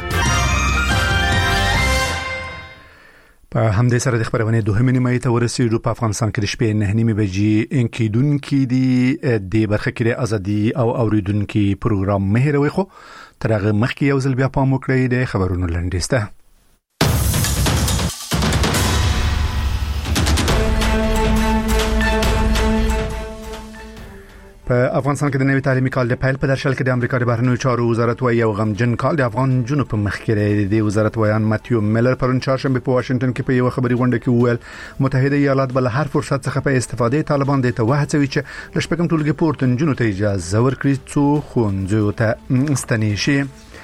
په همدې سره د خبرونه دوه نیمه ته ورسېدو. په افغانستان کې د شپې نه نیمه بجې انکیدونکو دي د برخه کې د ازادي او اوریدونکو پروګرام مهروي خو ترغه مخکې یو ځل بیا پام وکړئ د خبرونو لنډیسته. په افغانستان کې د نوي تعلیمي کال د پیل په درشل کې د امریکا د بهرنیو چارو وزارت وايي یو غمجن کال د افغان جنوب په مخ کې لري. د وزارت وایان ماتیو میلر پرون چهارشنبه په واشنگټن کې په یو خبري غونډه کې وویل متحده ایالات بل هر فرصت څخه په استفاده طالبان د توهڅوي چې د شپږم ټولګي پورتن جنوب ته اجازه ورکړي څو خونځو ته ستنې شي.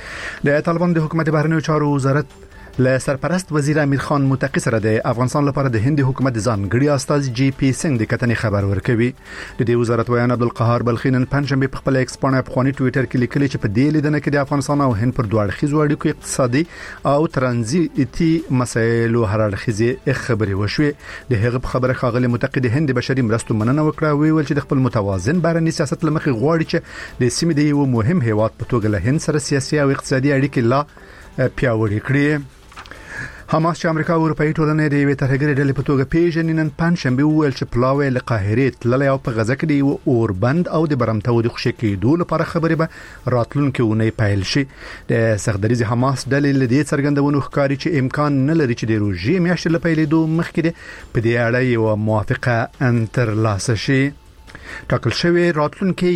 د طالبان د حکومت بهرنیو چارو وزارت له سرپرست وزیر امیر خان متقی سره د افغانستان لپاره د هند حکومت ځانګړي استاذ جی پی سنگ د کتنې خبر ورکوي. د دې وزارت وایان عبدالقهار بلخینن پنځمبه په خپل ایکس پاڼه افغاني ټوئیټر کې لیکلي چې په دې لیدنه کې د افغانستان او هند پر دوه اړخیزو اړیکو اقتصادي او ترانزیتي مسایلو هر اړخیزه خبرې وشوې. د هغه خبره خاغلی متقی د هند بشري مرستو مننه وکړه ویل چې د خپل متوازن بهرنی سیاست لمخې غواړي چې د سیمې د یو مهم هیواد په توګه له هند سره سیاسي او اقتصادي اړیکې لا پیاوړې کړي. حماس چې امریکا او اروپאי ټولنې د یوې ترهګرې ډلې په توګه پیژني نن پنځشنبه وویل چې پلاوی له قاهرې تللی او په غزه کې د یو اوربند او د برمتو د خوشي کېدو لپاره خبرې به راتلونکي ونې پیل شي. د سخدریز حماس ډلې له دې څرګندونو ښکاري چې امکان نه لري چې د روژې میاشتې له پیلېدو مخکې په دې اړه یو موافقه ترلاسه شي. ټاکل شوی راتلونکي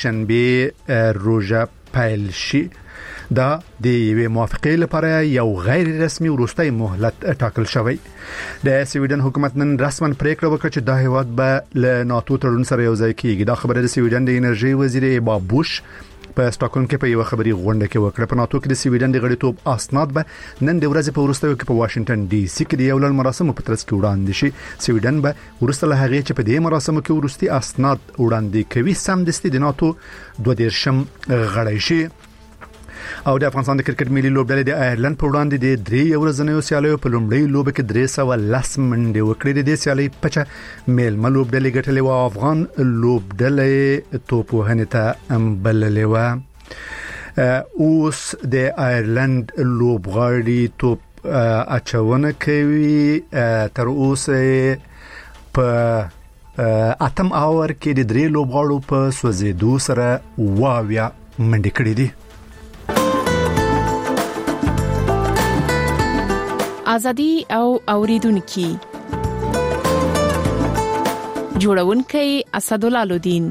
یکشنبه روژه پیل شي. دا د یوې موافقې لپاره یو غیر رسمي وروستۍ مهلت ټاکل شوی. د سویډن حکومت نن رسماً پریکړه وکړه چې دا هیواد به له ناتو تړون سره یو ځای کیږي. دا خبره د سویډن د انرژي وزیر ایبا بوش په سټاکهولم کې په یو خبري غونډه کې وکړه. په ناتو کې د سویډن د غړیتوب اسناد به نن د ورځې په وروستیو کې په واشنگټن ډي سي کې د یو لړ مراسمو په ترڅ کې وړاندې شي. سویډن به ورسته له هغه چې په دې مراسمو کې ورستي اسناد وړاندې کوي سم دستي د ناتو دوه دیرشم غړی شي. او د افغانستان د کرکټ ملي لوبډلې د آیرلند په وړاندې د درې ورځنیو سیالیو په لومړۍ لوب کې درې سوه لس منډې وکړې. د سیالۍ پچه میلمه لوبډلې ګټلې و افغان لوبډلې توپ وهنې ته بللې و. اوس د آیرلند لوبغاړي توپ اچونه کوي. تر اوسه په اتم اور کې د درې لوبغاړو په سوځېدو سره واویا منډې کړې دي. ازادي او اوریدونکو جوړونکي اسدالله لودین.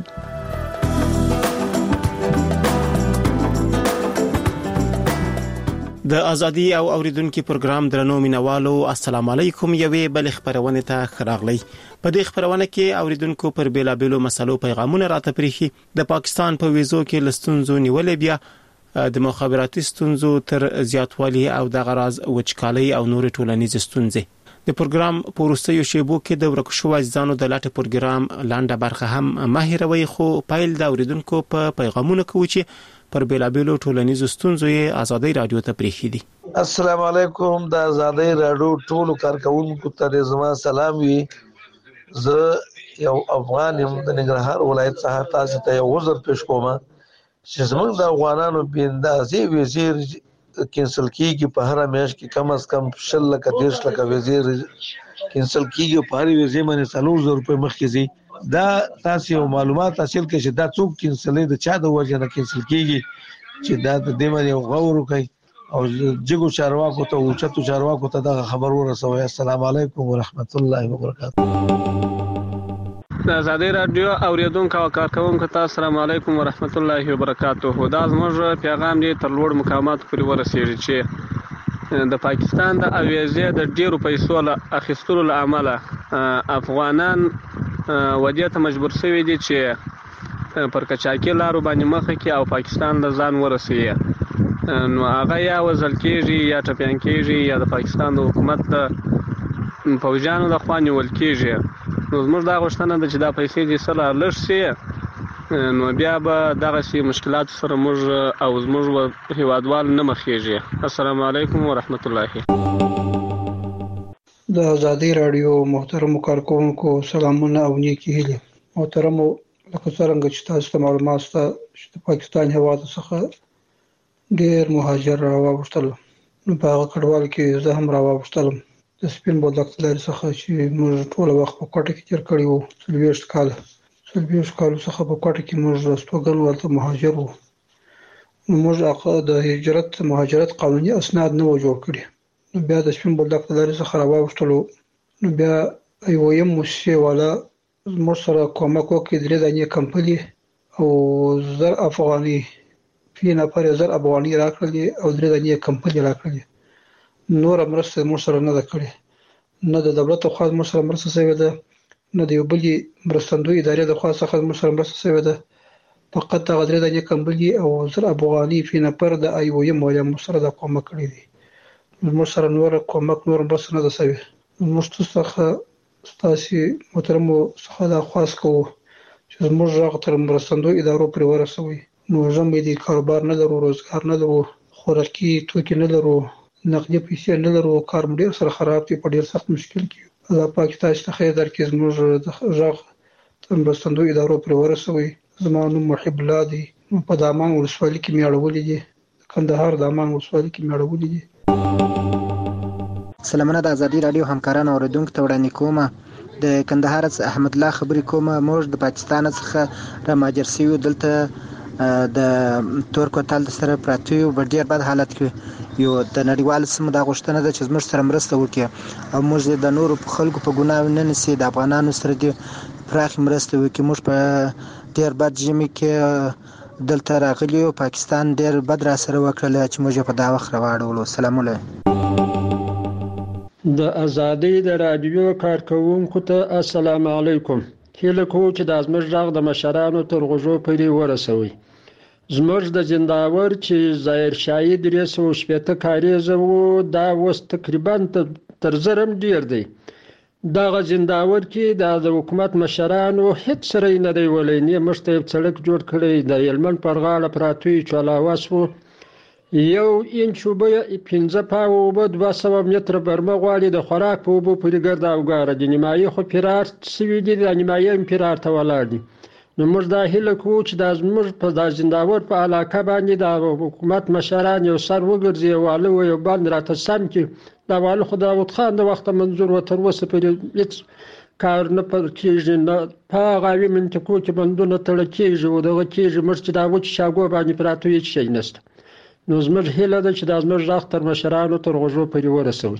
د ازادي او اوریدونکو پروګرام درنو مینوالو السلام علیکم. یوې بل خبرونه ته خراغلی. په دې خبرونه کې اوریدونکو پر بیلابیلو مسلو پیغامونه راته پریخي. د پاکستان په ویزو کې لستونزو نیولې بیا د مخابراتي ستونزو تر زیاتوالي او د غراز وچکالي او نور ټولنیز ستونزې. د پروګرام پورستیو شیبو کې د ورکشو ځانو د لاټ پروګرام لاندې برخه هم ماهروي خو پایل د اوریدونکو په پیغامونو کې چې پر بیلابیلو ټولنیز ستونزو یې ازادي رادیو ته پریخي دي. السلام علیکم. د ازادي رادیو ټولو کارکونکو ته زما سلام وي. زه یو افغان یم د ننګرهار ولایت څخه تاسو ته یو عذر پېښ کوم چې زموږ د افغانانو بیندازي وزیر کینسل کیږي. په هر میاشت کې کم از کم شل لکه دیرش لکه وزیر کینسل کیږي. په هر وزیر باندې څلور زره روپۍ مخکې ځي. دا تاسو معلومات حاصل کړئ چې دا څوک کینسلې د چا د وجه نه کینسل کیږي چې دا د دې باندې غور وکړي او جګو چارواکو ته او چتو چارواکو ته دا خبر ورسوي. السلام علیکم ورحمت الله وبرکاته. د ازادي رادیو اوریدونکو او کارکونکو ته السلام علیکم ورحمت الله وبرکاته. دا زموږ پیغام دی تر لوړ مقامات پورې ورسیږي چې د پاکستان د اویزې د ډیرو پیسو له اخیستلو له امله افغانان ودې ته مجبور شوي دي چې پر کچاکي لارو باندې مخه کې او پاکستان د ځان ورسوي. نو هغه یا وزل کېږي یا ټپیان کېږي یا د پاکستان د حکومت د فوجانو د خوا نیول کېږي. نو زموږ دا غوښتنه ده چې دا پیسې دې سره لږ شي نو بیا به دغه سي مشکلات سره موږ او زموږ هیوادوال نه مخېږي. السلام علیکم ورحمت الله. د آزادۍ رادیو محترم کارکونکو سلامونه او نیکی هیلې. محترم لکه څنګه چې تاسو ته معلومات شته چې د پاکستان هیواد څخه ډېر مهاجر راووتل، نو په هغه کډوال کې زه هم راووتلم د سپین بولدک لارې څخه چې موږ ټول وخت په کوټه کې تیر کړی وو. څلوېښت کال څلوېښت کالو څخه په کوټه کې موږ استوګن ولته مهاجر وو. موږ هغه د هجرت مهاجرت قانوني اسناد نه و جوړ کړي. نو بیا د سپین بولدک لارې څخه راووتلو، نو بیا یو یم موسسې والا موږ سره کومک وکړي. درې دانې کمپنۍ او زر افغاني فی نفر زر افغاني راکړلې او درې دانې کمپنۍ راکړلې. نور مرسته موږ سره نه ده کړې، نه د دولت خو موږ سره مرسته شوې ده، نه د یو بلې مرستندوی ادارې د خوا څخه موږ سره مرسته شوې ده. فقط هغه درې دانې کمپنۍ او زر افغاني فی نفر د ای او یم والا موږ سره د کومک کړی دی. موږ سره نور کومک نور مرسته نه ده شوې. موږ څخه ستاسو محترم څخه دا خواست کوو چې موږ هغه تر مرستندوی ادارو پورې ورسوي. نو زموږ د کاروبار نه لرو، روزګار نه لرو، خوراکي توکي نه لرو، نقدي پیسې نه لرو، کار مو ډېر سره خراب دی، په ډېر سخت مشکل کې. الله پاک تاسو ته خیر درکړي. زموږ د غږ تر مرستندوی ادارو پورې ورسوي. زما نوم محب الله دی، په دامان ولسوالۍ کې مې اړولې دي، کندهار دامان ولسوالۍ کې مې اړولې دي. سلامونه د آزادۍ رادیو همکارانو اوریدونکو ته وړاندې کومه. د کندهار څخه احمد الله خبرې کومه. موږ د پاکستان څخه را مهاجر شوي دلته د تور کوتل سره پراته یو په ډېر بد حالت کې یو. د نړیوال سیمو دا غوښتنه ده چې زموږ سره مرسته وکړي او موږ د نورو په خلکو په ګناه نه نیسي. د افغانانو سره دې پراخ مرسته وکړي. موږ په ډېر بد ژمي کې دلته راغلي یو. پاکستان ډېر بد را سره وکړل چې موږ په دا وخت راوړلو. سلام علیکم. د آزادۍ د رادیو کارکونکو ته السلام علیکم. هیله کوم چې د زموږ غږ د مشرانو تر غوږو پورې ورسوي. زموږ د زنداور چې ظاهر شاهي درې سوه شپېته کاریزه وو، دا اوس تقریبا تر زرم ډېر دی. دغه زنداور کې د حکومت مشرانو هیڅ سره نه دی ولی. نه موږ ته یو سړک جوړ کړی، د هلمند پر غاړه پراته چالاواس وو، یو انچ اوبه پنځه پاوه اوبه دوه سوه متره برمه غواړي. د خوراک په اوبو پورې ګرد او ګاره دي. نیمایي خو فرار سوي دي، د نیمایي هم فرار ته ولاړ دي. نو موږ دا هیله کوو چې دا زموږ په دا زنداور په علاقه باندې د حکومت مشران یو سر وګرځي، یو واله و یو بند راته سم کړي. دا واله خو داود خان د وخته منظور و، تر اوسه پورې هېڅ کار نه پر کېږي، نه په هغه اوې منطقو کې بندونه تړل کېږي او دغه کېږي. موږ چې دا وچې شاګو باندې پراته هېڅ شی نشته. نو زموږ هیله ده چې دا زموږ غږ تر مشرانو تر غوږو پورې ورسوي.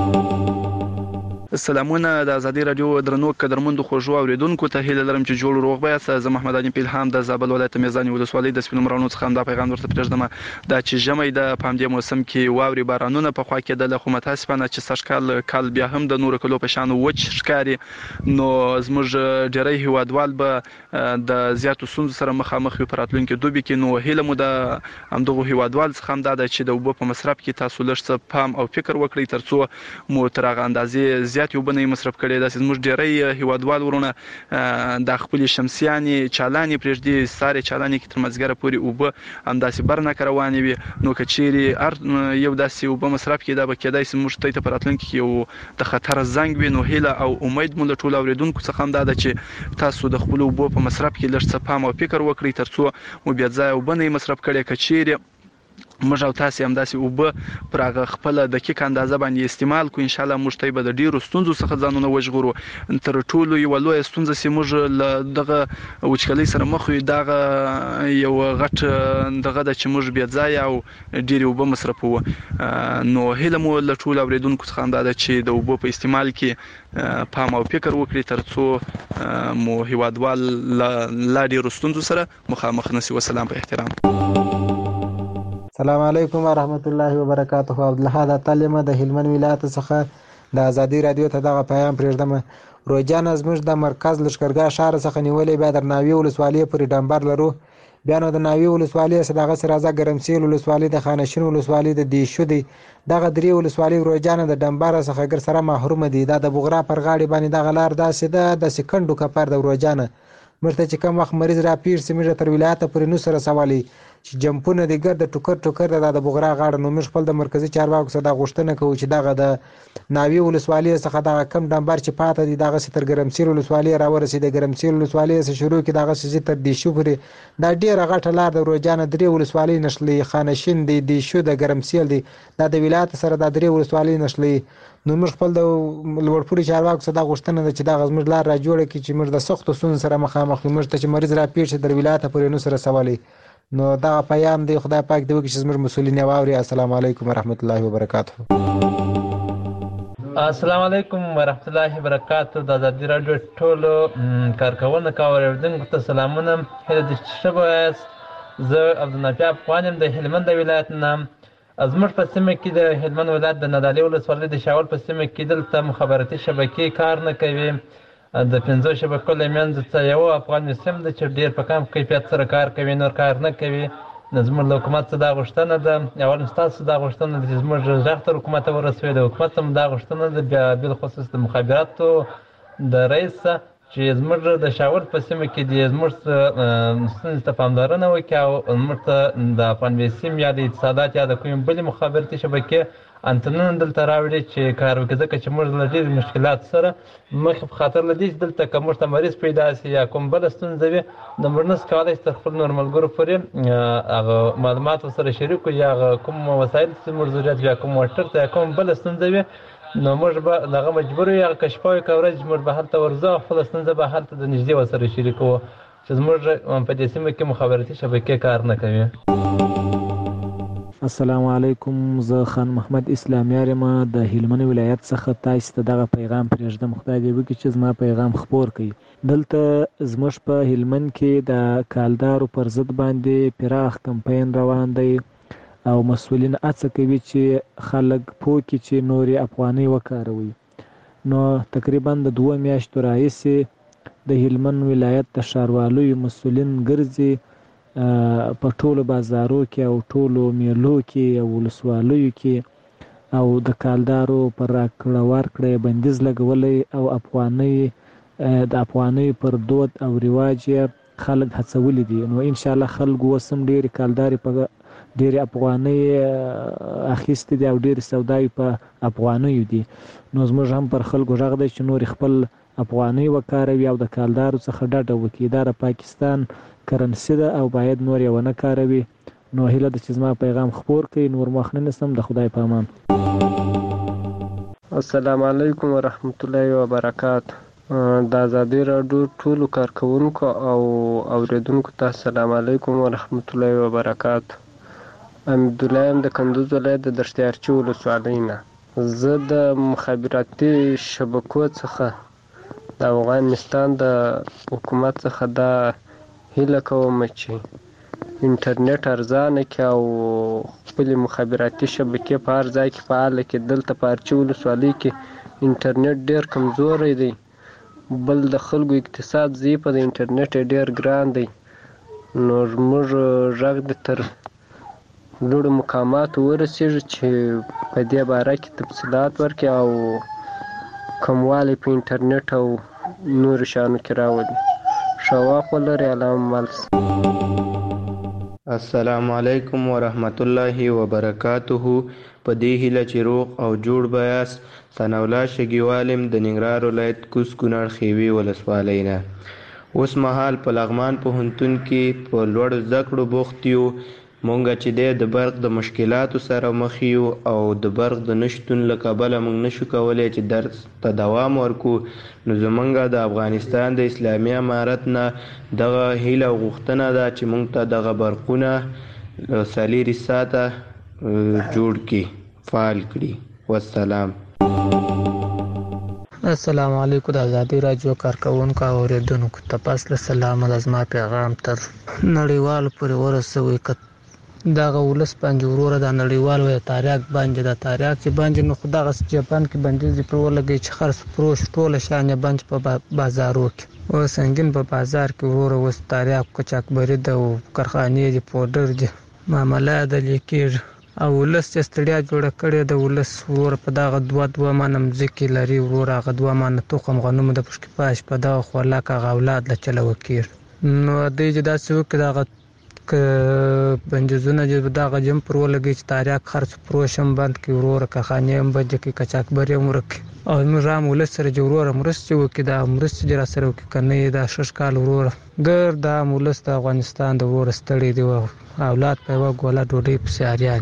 سلامونه د آزادۍ رادیو درنو قدرمنو خوږو اوریدونکو ته هیله لرم چې جوړ روغ بیاست. زه محمد علي پیلهام د زابل ولایت میزان ولسوالۍ د سپینو مرانو څخه دا پیغام ورته پرېږدم. دا چې ژمی د په همدې موسم کې واورې بارانونه په خوا کېدل، خو متاسفانه چې سږ کال کال بیا هم د نورو کلو په شان وچ ښکاري. نو زموږ ډېری هیوادوال به د زیاتو ستونزو سره مخامخ وي په راتلونکي دوبي کې. نو هیله مو د همدغو هیوادوال څخه هم دا ده چې د اوبو په مصرف کې تاسو لږ څه پام او فکر وکړئ، ترڅو مو تر هغه اندازې زیات اوبه نه مصرف کړي. داسې زموږ ډېری هیوادوال ورونه د خپلې شمسیانې چالانې پرېږدي، سارې چالانې کې تر مازدیګره پورې اوبه همداسې برنکه روانې وي. نو که چیرې هر یو داسې اوبه مصرف کړي، دا به کېدای شي موږ ته په راتلونکي کې یو د خطر زنګ وي. نو هیله او امید مو له ټولو اورېدونکو څخه هم دا ده چې تاسو د خپلو اوبو په مصرف کې لږ څه پام او فکر وکړئ، ترڅو مو بې ځایه اوبه نه مصرف کړي. که چیرې موږ او تاسې همداسې اوبه پر هغه خپله دقیق اندازه باندې استعمال کړو، انشاءالله موږ ته به د ډېرو ستونزو څخه ځانونه وژغورو. تر ټولو یوه لویه ستونزه چې موږ له دغه وچکالۍ سره مخ یو، دغه یو غټ دغه ده چې موږ بې ځایه او ډېرې اوبه مصرفوو. نو هیله مو له ټولو اورېدونکو څخه همدا ده چې د اوبو په استعمال کې پام او فکر وکړي، ترڅو مو هیوادوال له لا ډېرو ستونزو سره مخامخ نشي. وسلام په احترام. السلام علیکم ورحمت الله وبرکاته. عبدالحاد اتلمه د هلمند ولایت څخه د آزادۍ رادیو ته دغه پیغام پرېږدم. روجان زموږ د مرکز لښکرګاه ښار څخه نیولې، بیا د ناوې ولسوالۍ پورې ډمبر لرو. بیا نو د ناوې ولسوالۍ څخه دغسې راځه ګرمسیل ولسوالۍ، د خانشین ولسوالۍ، د دیشو دی، دغه درې ولسوالۍ روجان د ډمبر څخه ګر سره محرومه دي. دا د بغرا پر غاړې باندې دغه لار داسې ده، داسې کنډو کپر د روجانه مرته چې کوم وخت مریض را پیر سي موږ تر ولایت پورې نو سره سوالي چې جمپونه دي ګرد ټوکر ټوکر د بغرا غاړه نو موږ خپل د مرکزی چارواکو سره د غوښتنه کوو چې دغه د ناوی ولسوالۍ څخه د کم ډمبر چې پاته دي دغه ستر ګرمسیر ولسوالۍ را ورسېد ګرمسیر ولسوالۍ څخه شروع کی دغه سې تر دی شو پورې دا ډیره غټه لار د روجانه درې ولسوالۍ نشلې خانشین دی دی شو د ګرمسیر دی د ولایت سره د درې ولسوالۍ نشلې نو موږ خپل د لوړپوړي چارواکو سره د غوښتنه ده چې دغه زموږ لار را جوړه کی چې موږ د سختو سون سره مخامخ موږ ته چې مریض را پیښ شي د ولایت پورې نو سره سوالي نو دا پیغام دی خدای پاک دی چې زموږ مسولین واوري. السلام علیکم ورحمت الله وبرکاته. السلام علیکم ورحمت الله وبرکاته. د ازادي رادیو ټولو کارکونکو او اوریدونکو ته سلامونه. هله د شبه زه عبدالنافع افغان یم د هلمند ولایت نام. زموږ په سیمه کې د هلمند ولایت د نادعلي ولسوالۍ د شاول په سیمه کې دلته مخابراتي شبکې کار نه کوي. د پنځو شبکو له منځ څخه یو افغان سیم د چې ډیر په کم کیفیت سره کار کوي نور کار نه کوي. زموږ له حکومت څخه دا غوښتنه ده اول ستاسو دا غوښتنه ده چې زموږ غږ تر حکومت ورسوي. د حکومت هم دا غوښتنه ده بیا بالخصوص د مخابراتو د رئیس چې زموږ د شاول په سیمه کې د زموږ ستونزې ته پاملرنه وکړي او موږ ته د افغان سیم یا د اتصالات یا د کومې بلې مخابراتي شبکې انتنونه دلته راوړي چې کار وکړي ځکه چې موږ له ډېرو مشکلات سره مخ په خاطر له دې چې دلته که موږ ته مریض پیدا شي یا کوم بله ستونزه وي نو موږ نشو کولی چې تر خپلو نور ملګرو پورې هغه معلومات ورسره شریک کړو یا هغه کوم وسایل چې موږ ضرورت وي یا کوم موټر ته یا کوم بله ستونزه وي نو موږ به د هغه مجبور یو هغه کشفه وي که ورځ موږ به هلته ورځو او خپله ستونزه به هلته د نږدې ورسره شریکوو چې زموږ په دې سیمه کې مخابراتي شبکې کار نه کوي. السلام علیکم. زه خان محمد اسلامیار یم د هلمند ولایت څخه. تاسو ته دغه پیغام پرېږدم خدای دې وکړي چې زما پیغام خپور کړي. دلته زموږ په هلمند کې د کالدارو پر ضد باندې پراخ کمپاین روان دی او مسؤلین هڅه کوي چې خلک پوه کړي چې نورې افغانۍ وکاروي. نو تقریبا د دوه میاشتو راهیسې د هلمند ولایت د ښاروالیو مسؤلین ګرځي په ټولو بازارو کې او ټولو میلو کې او ولسوالیو کې او د کالدارو پر راکړه ورکړه بندیز لګولی او افغانۍ د افغانۍ پر دود او رواج خلک هڅولی دي. نو ان شاء الله خلکو اوس هم ډېرې کالدارې په ډېرې افغانۍ اخیستې دي او ډېرې سوداوي په افغانیو دي. نو زموږ هم پر خلکو غږ دی چې نور خپل افغانۍ وکاروي او د کالدارو څخه ډډه وکړي. دا د پاکستان کرنسي ده او باید نور یې ونه کاروي. نو هیله ده چې زما پیغام خپور کړي. نور مخ نه نیسم. د خدای په امان. السلام علیکم ورحمت الله وبرکاته. د ازادي راډیو ټولو کارکونکو او اوریدونکو ته السلام علیکم ورحمت الله وبرکاته. حمید الله یم د کندوز ولایت د دشتیارچي ولسوالۍ نه. زه د مخابراتي شبکو څخه د افغانستان د حکومت څخه دا هیله کوم چې انټرنیټ ارزانه کړي او خپلې مخابراتي شبکې په هر ځای کې فعاله کړي. دلته په ارچي ولسوالۍ کې انټرنیټ ډېر کمزوری دی. بل د خلکو اقتصاد ضعیفه دی. انټرنیټ ډېر ګران دی. نو زموږ غږ د تر لوړو مقاماتو ورسېږي چې په دې باره کې تفصیلات ورکړي او کموالی په انټرنیټ او نورو شیانو کې راولي. شواق ولري. علامه مالس. السلام علیکم ورحمت الله وبرکاته. په دې هیله چې روغ او جوړ بیاست. ثناءالله شګیوالم د ننګرهار ولایت کوز کونړ خیوي ولسوالۍ نه. اوس مهال په لغمان پوهنتون کې په لوړو زده کړو بوخت یو. مونږ چې دی د برق د مشکلاتو سره مخ یو او د برق د نشتون له کبله مونږ نشو کولی چې درس ته دوام ورکو. نو زمونږ د افغانستان د اسلامي امارت نه دغه هیله او غوښتنه ده چې مونږ ته دغه برقونه څلېرویشت ساعته جوړ کړي فعال کړي. والسلام. السلام علیکم. د ازادي راډیو کارکونکو او اوریدونکو ته پاس له سلام د زما پیغام تر نړیوالو پورې ورسوي. که دغه ولس باندې وروره د نړیوال وی تاریاک باندې د تاریاک چې باندې نو خو دغه جاپان کې بندیز پر ولګي چې خرڅ فروش ټوله شان بند په بازارو کې او سنگین په بازار کې وروره وس تاریاک کوچاک برید او کارخانې دي پودر دي معاملات د لیکیر او ولس چې ستړیا جوړه کړې د ولس ورور په دغه دوه دوه مانه مځکې لري ورور هغه دوه مانه تخم غنم د پشکې پاش په دغه خوراک هغه اولاد له چلو وکړ نو دوی چې داسې وکړي دغه که پنځونه چې دغه جم پر ولګي چې تاریخ خرڅ پروشم بند کې ورور که خانې هم بج کې کچاکبري مرک او موږ هم ولس سره جوړور مرسته وکړي دا مرسته جره سره وکړي کنه دا شش کال ورور ګر دا مولس د افغانستان د ورور ستړي دی اولاد په وګوله ډوډۍ په سیاریان.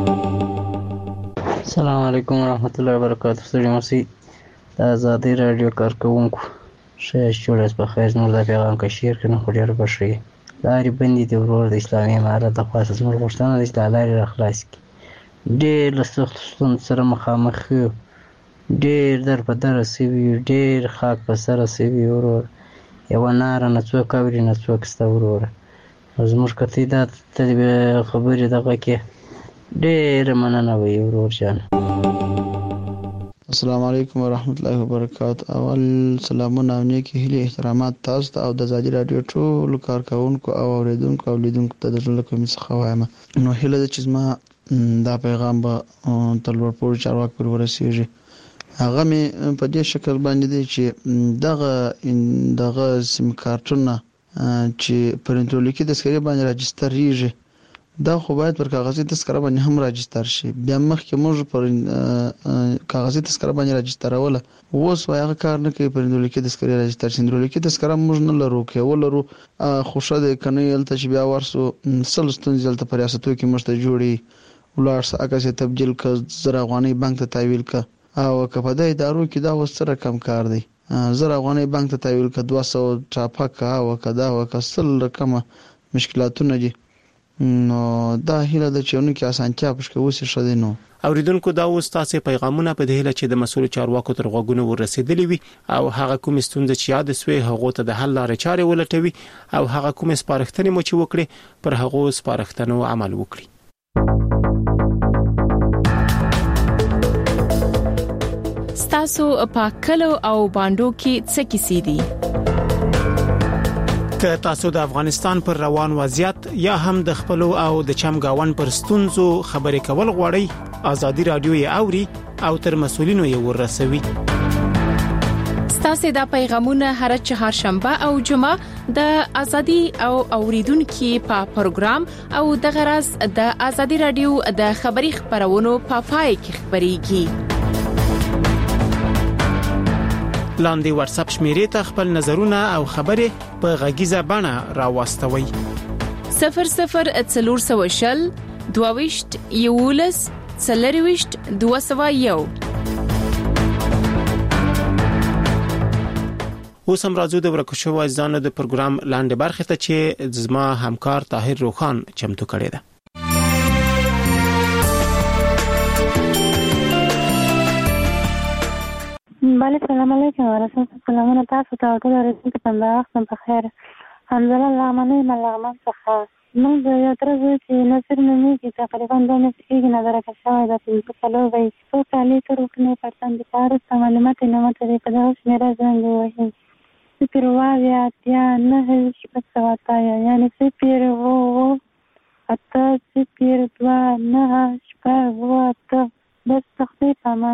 السلام علیکم ورحمت الله وبرکاته. ستړي مسي د آزادۍ رادیو کارکونکو شه شورس په خیر نور د پیغام کې شیر کنه خو ډیر بشي لاري بندي د ورور د اسلامي امارت د خاص اسمر غوښتنه د استعلاري راخلاص کی ډیر لسخت ستون سره مخامخ ډیر در په در سوي ډیر خاک په سره سوي ورور یو نار نه څوک اوري نه څوک ست ورور زموږ کتی دا خبرې دغه کې ډیر مننه وي ورور جان. السلام علیکم ورحمت الله وبرکاته. اول سلامونه او نیکی هیله احترامات تاسو ته او د ازادي رادیو ټول کارکونکو او اوریدونکو او لیدونکو ته د ټول کوم څه وایم نو هیله د چې ما دا پیغام به تر لوړ پورې چارواک پر ورسیږي هغه مې په دې شکل باندې دی چې دغه دغه سیم کارتونه چې پرنټولیکي د سکري باندې راجستریږي دا خو باید پر کاغذي تذکره باندې هم راجستر شي بیا مخکې موږ پر کاغذي تذکره باندې راجستروله اوس هغه کار نه کوي پرنټولیکي تذکره راجستر شي پرنټولیکي تذکره موږ نه لرو کې ولرو خوشا د کنه یلته چې بیا ورسو سلستون ځلته پر ریاستو کې مشته جوړي ولارس اګه تبديل ک زر افغاني بانک ته تحویل ک او کپه د ادارو کې دا وسره کم کار دی زر افغاني بانک ته تحویل ک دوه سوه چاپه کا او کدا او کسل رقم مشکلاتونه دي نو دا هیله د چونو کې اسانتیا پښکه وسی شدي نو اوریدونکو دا اوس تاسو پیغامونه په دې هله چې د مسول چارواکو تر غوګونو ورسېدلې وي او هغه کوم ستونزې چې یاد سوي هغه ته د حل لارې چارې ولټوي او هغه کوم سپارښتنې مو چې وکړي پر هغه سپارښتنو عمل وکړي. تاسو په کلو او باندو کې څه کیسې دي؟ که تاسو د افغانستان پر روان وضعیت یا هم د خپل او د چمګاون پر ستونزو خبرې کول غواړئ ازادي رادیو یې اوري او تر مسولینو یې ورسوي. ستاسو د پیغامونه هر چهارشنبه او جمعه د ازادي او اوریدونکو په پروګرام او د غرض د ازادي رادیو د خبري خبرونو په پای کې خبريږي. لاندې واتس اپ شمیرې ته خپل نظرونه او خبرې په غږیزه بڼه راوستوي. صفر صفر څلور سوه شل دوه ویشت یولس څلور ویشت دوه سوه یو. اوس هم راځو د ورکشو ځانو د پروګرام لاندې برخه ته چې زما همکار طاهر روخان چمتو کړی دی. بله سلام علیکم ورحمت سلامونه تاسو ته ټول ورځې ته په وخت په خیر حمزه الله منی ملغمن څخه موږ یو تر څو چې نصر نومي کې تقریبا دوه میاشتې کې نظر کښاوه د په کلو وي څو کالي تر وکنه پرتند کار معلومات نه مته په دغه شمیره څنګه وایي صفر وایا یا نه شپږ سوه اتیا یعنی صفر وو اته صفر دوه نه شپږ وو اته بس تخفیف امان.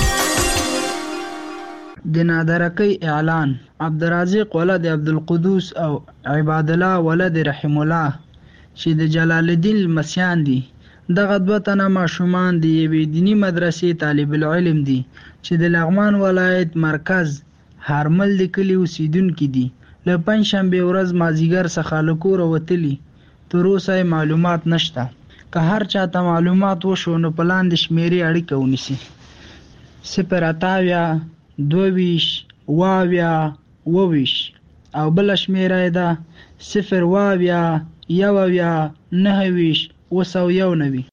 د نادرکی اعلان عبدالرزاق ولد عبدالقدوس او عباد الله ولد رحم الله چې د جلال الدین المسیان دي دغه دوه تنه ماشومان دي یوې دینی مدرسې طالب العلم دي چې د لغمان ولایت مرکز هرمل د کلی اوسیدونکو دي. له پنځشنبه ورځ مازیګر څخه له کوره وتلي تر اوسه معلومات نشته. که هر چاته معلومات وشو نو په لاندې شمیرې اړیکه ونیسي صفر اتاویا دوویش واویا وویش او بل شمیره ده صفر واویا یوویا نهویش وسو یو نوی.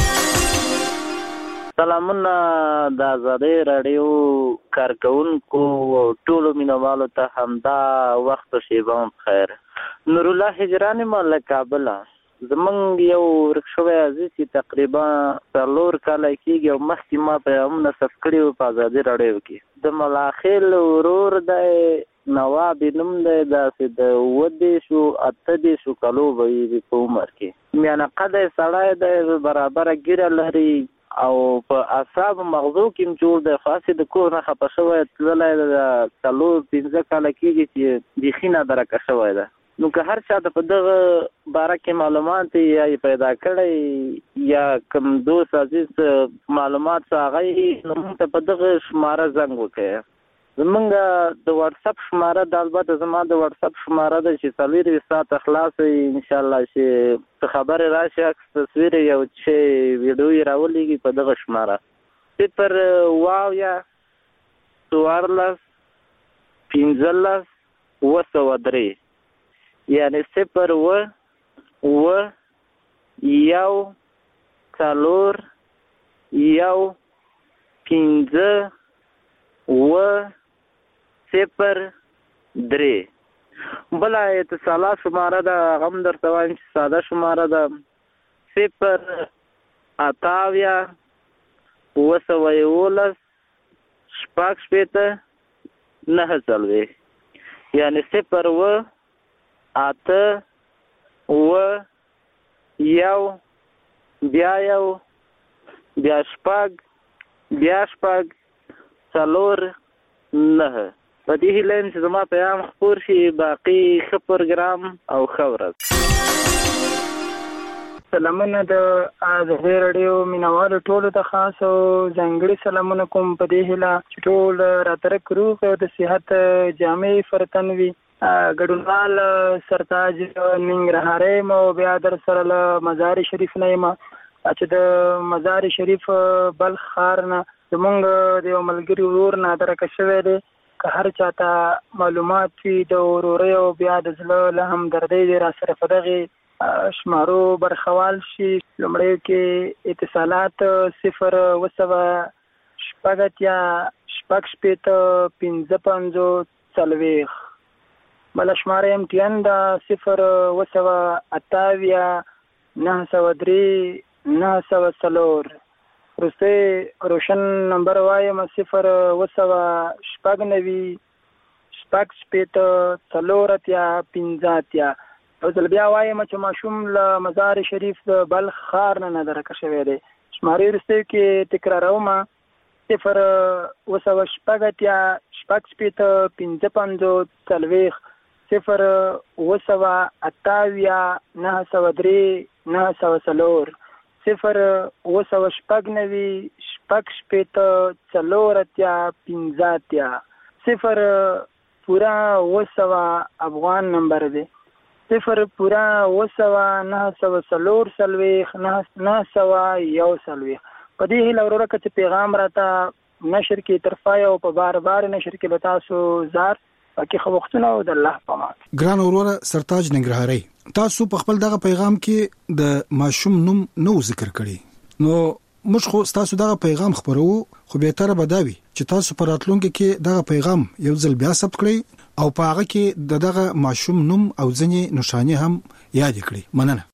سلامونه د آزادۍ رادیو کارکونکو ټول مینوالو ته همدا وخت شیبه خیر. نور الله هجرانی مال کابل زمونږ یو ورکشوی عزیز چې تقریبا څلور کاله کېږي او مخکې ما پیغامونه ثبت کړي وو په ازادي راډیو کې. د ملاخیل ورور دی نواب نوم دی داسې د اووه دېرشو اته دېرشو کالو به وي په عمر کې. میانه قده سړی دی، برابره ږیره لري او په اعصاب مغزو کې هم جوړ دی. خاصې د کور نه خفه شوی تللی د څلور پنځه کاله کېږي چې بیخي نادرکه شوی ده. نو که هر چا ته په دغه باره کې معلومات یا یې پیدا کړی یا کوم دوست عزیز معلومات څه هغه یې نو موږ ته په دغه شماره زنګ وکړئ. زمونږ د واتساپ شماره د البته زما د واتساپ شماره ده چې څلورویشت ساعته خلاصه وي انشاءالله چې څه خبرې راشي عکس تصویر یو چې ویډیو یې راولېږي په دغه شماره صفر اویا څوارلس پنځلس اووه سوه درې یعنې صفر اووه اووه یو څلور یو پنځه اووه صفر درې. بله اتصالات شماره ده هغه هم درته وایم چې ساده شماره ده صفر اته اویا اووه سوه یولس شپږ شپېته نهه څلوېښت یعنې صفر اووه اته اووه یو بیا یو بیا شپږ بیا شپږ څلور نهه. په دې هیله یم چې زما پیغام خپور شي. باقي ښه پروګرام او ښه ورځ. سلامونه د آزادۍ راډیو مینوالو ټولو ته خاص او ځانګړي سلامونه کوم په دې هیله چې ټول راترک روغ او د صحت جامې فرتن وي. ګډونوال سرتاج ننګرهاری یم او بیا در سره له مزار شریف نه یم چې د مزار شریف بلخ ښار نه زمونږ د یو ملګري ورور نادرکه شوی دی. که هر چا ته معلومات وي د ورورۍ او بیا د زړه له همدردۍ دی را سره په دغې شمارو برخوال شي. لومړیو کې اتصالات صفر اوه سوه شپږ اتیا شپږ شپېته پنځه پنځوس څلوېښت. بله شماره ایم ټي ان ده صفر اوه سوه اته اویا نهه سوه درې نهه سوه څلور. وروستی روشن نمبر وایم صفر اوه سوه شپږ نوي شپږ شپېته څلور اتیا پنځه اتیا. یو ځل بیا وایم چې ماشوم له مزار شریف د بلخ ښار نه نادرکه شوی دی. شمارې وروستیو کې تکراروم صفر اوه سوه شپږ اتیا شپږ شپېته پنځه پنځوس څلوېښت صفر اوه سوه اته اویا نهه سوه درې نهه سوه څلور صفر اوه سوه شپږ نوي شپږ شپېته څلور اتیا پنځه اتیا. صفر پورا اوه سوه افغان نمبر دی. صفر پورا اوه سوه نهه سوه څلور څلوېښت نهه سوه یو څلوېښت. په دې هیله وروره که چې پیغام راته نشر کې طرفای او په بار بار نشر کې به تاسو زار باقي خو وختونه او د الله په امان. ګران وروره سرتاج ننګرهاری تاسو په خپل دغه پیغام کې د ماشوم نوم نو ذکر کړی نو موږ خو تاسو دغه پیغام خبرو خو به تر بداوي چې تاسو پر راتلونکي کې دغه پیغام یو ځل بیا ثبت کړئ او په هغه کې دغه ماشوم نوم او ځنې نشانه هم یاد کړئ. مننه.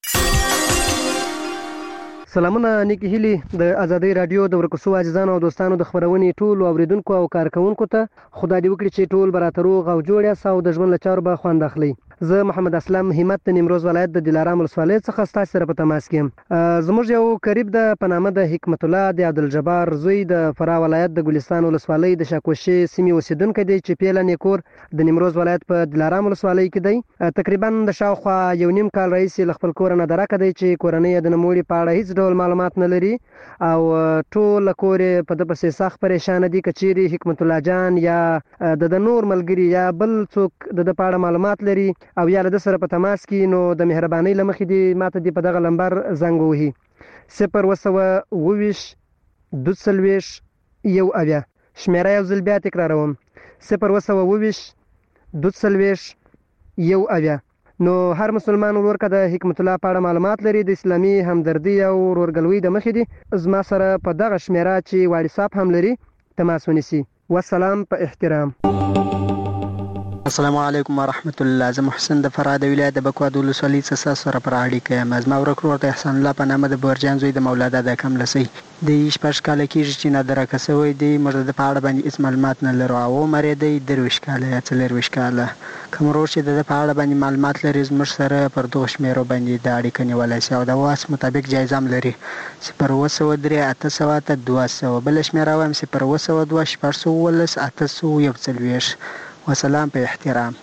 سلامونه نیکی هیلی د آزادۍ رادیو د ورکوسو عزیزانو او دوستانو د خبرونې ټول اوریدونکو او کارکونکو ته خدای دې وکړي چې ټول براتروغ او جوړ یاست او د ژوند لچارو به خوند اخلي. زه محمد اسلام همت د نیمروز ولایت د دلارام ولسوالۍ څخه ستاسو سره په تماس کې یم. زموږ یو قریب د پنامه د حکمت الله د عبدالجبار زوی د فرا ولایت د ګلستان ولسوالۍ د شاکوشي سیمې اوسیدونکو دی چې پیله نیکور د نیمروز ولایت په دلارام ولسوالۍ کې دی. تقریبا د شاوخوا یو نیم کال رئیس له خپل کور نه درکه دی چې کورنۍ د نموړي په اړه هیڅ ډول معلومات نه لري او ټول کور په د پسې سخت پریشان دي. کچيري حکمت الله جان یا د نور ملګری یا بل څوک د پاړه معلومات لري او یا د سره په تماس کې نو د مهرباني لمخې دي ماته دی په دغه نمبر زنګ وهي صفر اوه سوه اووه ویشت دوه څلوېښت یو اویا. شمیره یو ځل بیا تکراروم صفر اوه سوه اووه ویشت دوه څلوېښت یو اویا. نو هر مسلمان ورور که د حکمت الله په اړه معلومات لري د اسلامي همدردي او ورورګلوي د مخې دي زما سره په دغه شمیره چې واتساپ هم لري تماس ونیسي. والسلام په احترام. السلام علیکم ورحمت الله. زه محسن د فراه د ولایت د بکواد ولسوالۍ څخه سره پر اړیکه یم. زما ورک ورور د احسان الله په نامه د بورجان زوی د مولا دادا کملسۍ د شپږ کاله کېږي چې نادرکه شوی دی. موږ د په اړه باندې هېڅ معلومات نه لرو. او عمر یې دی درویشت کاله یا څلرویشت کاله. کوم ورور چې د په اړه باندې معلومات لري زموږ سره پر دغو شمېرو باندې د اړیکه نیولی شي او د واس مطابق جایزه هم لري. صفر اوه سوه درې اته سوه اته دوه سوه. بله شمېره وایم صفر اوه سوه دوه شپږ سوه اوولس اته سوه یو څلوېښت. وسلام په احترام.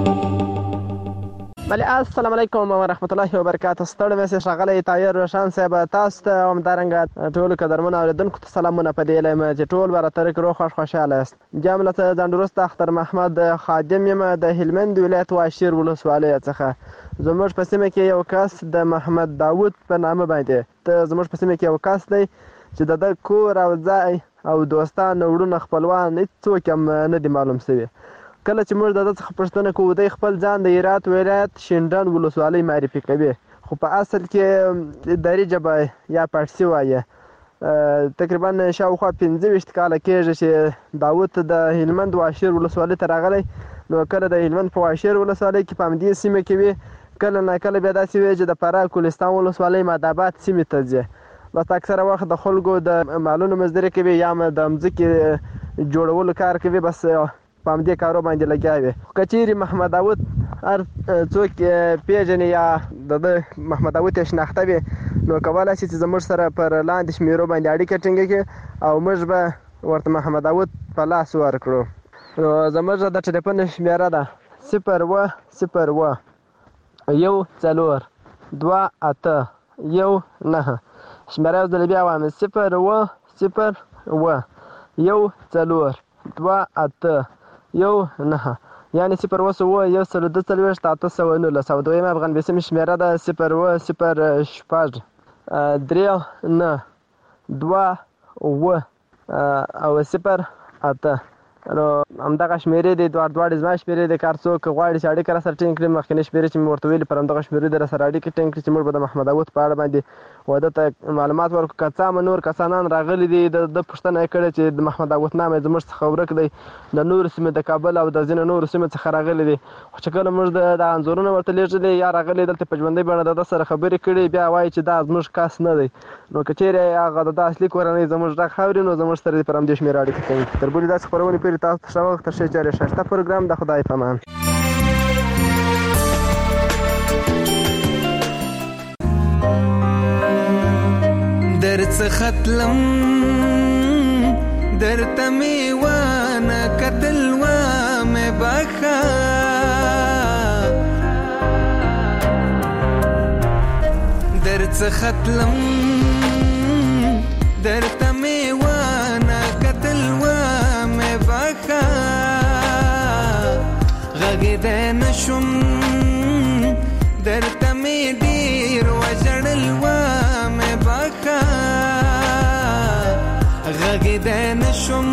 بله السلام علیکم ورحمت الله وبرکاته. ستړی مې سې ښاغلی طاهر روشن صاحب تاسو ته او همدارنګه ټولو قدرمنو اورېدونکو ته سلامونه په دې هیله یم چې ټول به راته روغ خوښ خوشحاله یاست. جمله ځانډوروست اختر محمد خادم یم د هلمند ولایت واشیر ولسوالۍ څخه. زموږ په سیمه کې یو کس د محمد داود په نامه باندې ته زموږ په سیمه کې یو کس دی چې د ده کور او ځای او دوستان وروڼه خپلوان هېڅوک هم نه دي معلوم شوي. کله چې موږ د ده څخه پوښتنه کوو دی خپل ځان د هرات ولایت شینډنډ ولسوالۍ معرفي کوي خو په اصل کې دري ژبه یا پارسي وایي. تقریبا شاوخوا پنځه ویشت کاله کېږي چې داود د هلمند واشیر ولسوالۍ ته راغلی. نو کله د هلمند په واشیر ولسوالۍ کې په همدې سیمه کې وي کله ناکله بیا داسې وي چې د فراه کولستان ولسوالۍ ماداباد سیمې ته ځي. بس اکثره وخت د خلکو د مالونو مزدوري کوي یا هم د مځکې جوړولو کار کوي. بس په همدې کارو باندې لګیا وي. که چیرې محمد داود هر څوک پیژني یا د ده محمد داود یې شناخته وي نو کولی شي چې زموږ سره پر لاندې شمېرو باندې اړیکه ټینګه کړي او موږ به ورته محمد داود په لاس ورکړو. نو زموږ د ټلیفون شمېره ده صفر اوه صفر اوه یو څلور دوه اته یو نهه. شمېره یو ځل بیا وایم صفر اوه صفر اوه یو څلور دوه اته یو نهه یعنې صفر اوه سوه یو سل دوه څلوېښت اته سوه نولس. او دویمه افغان بیسیمې شمېره ده صفر اوه صفر شپږ درې نه دوه اوه او صفر اته. نو همدغه شمېرې دي دواړه دواړې زما شمېرې دي. که هر څوک غواړي چې اړیکه راسره ټینګ کړي مخکینۍ شمېرې چې مې ورته ویلي پر همدغه شمېرې دي راسره اړیکې ټینګ کړي چې موږ به د محمد داود په اړه باندې و ده ته معلومات ورکړو. که څه هم نور کسانان راغلي دي د ده پوښتنه یې کړې چې د محمد داود نام یې زموږ څخه ورک دی د نورو سیمې د کابل او د ځینو نورو سیمو څخه راغلي دي. خو چې کله موږ د د انځورونه ورته لېږلي یا راغلي دلته په ژوندۍ بڼه د ده سره خبرې کړي بیا وایي چې دا زموږ کس نه دی. نو که چیرې هغه د ده اصلي کورنۍ زموږ غږ اوري نو زموږ سره دې پر همدې شمېره اړیکه کوي. تر بلې داسې خپرونې پورې تاسو ته ښه وخت. تر ښې چارې ښایسته پروګرام د خدای په امان. درڅخه تلم درته مې ونه کتل ومې بخښه درڅخه تلم درته مې ونه کتل ومې بخښه غږېدی نشم درته مې ډېر وژړل ومې بخښه غږېدی نشم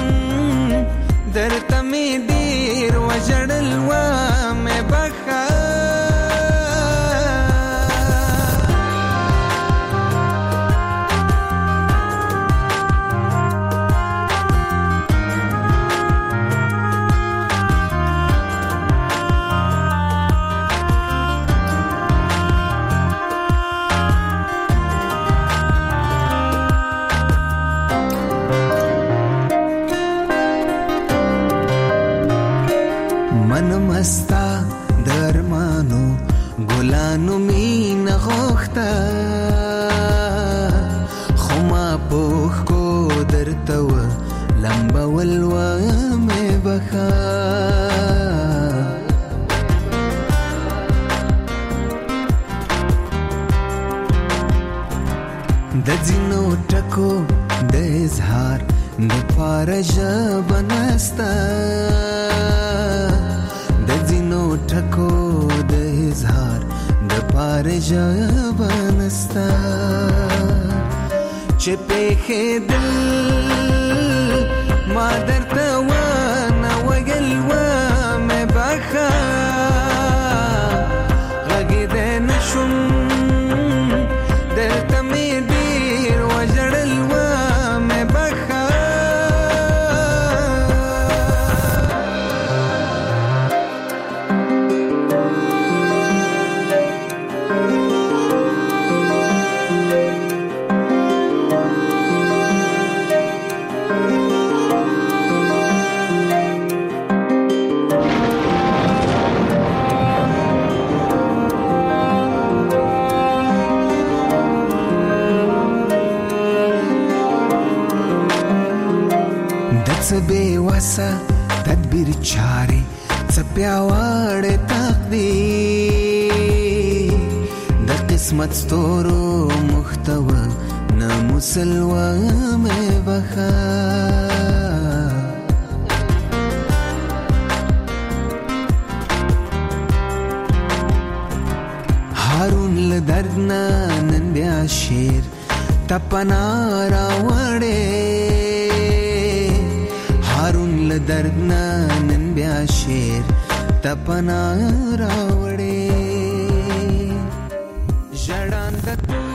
درته مې ډېر وژړل ومې بخښه مستا درمانو ګلانو مینه غوښته خو ما پوښ کو درته و لمبول ومې بخښه د ځینو ټکو د اظهار دپاره ژبه نسته ټکو د اظهار د پاره ژبه نسته چې پېښېدل ما درته ونه ویل ومې بخښه غږېدی نشم درته مې ډېر وژړل ومې بخښه څه بې وسه تدبیر چارې څه پیاوړی تقدیر د قسمت ستورو محتوه نه مسلوه مې بخه هارون له درد نه نن بیا شیر تپنا راوړې هارون له درد نه نن بیا شیر تپنا راوړې ژړاند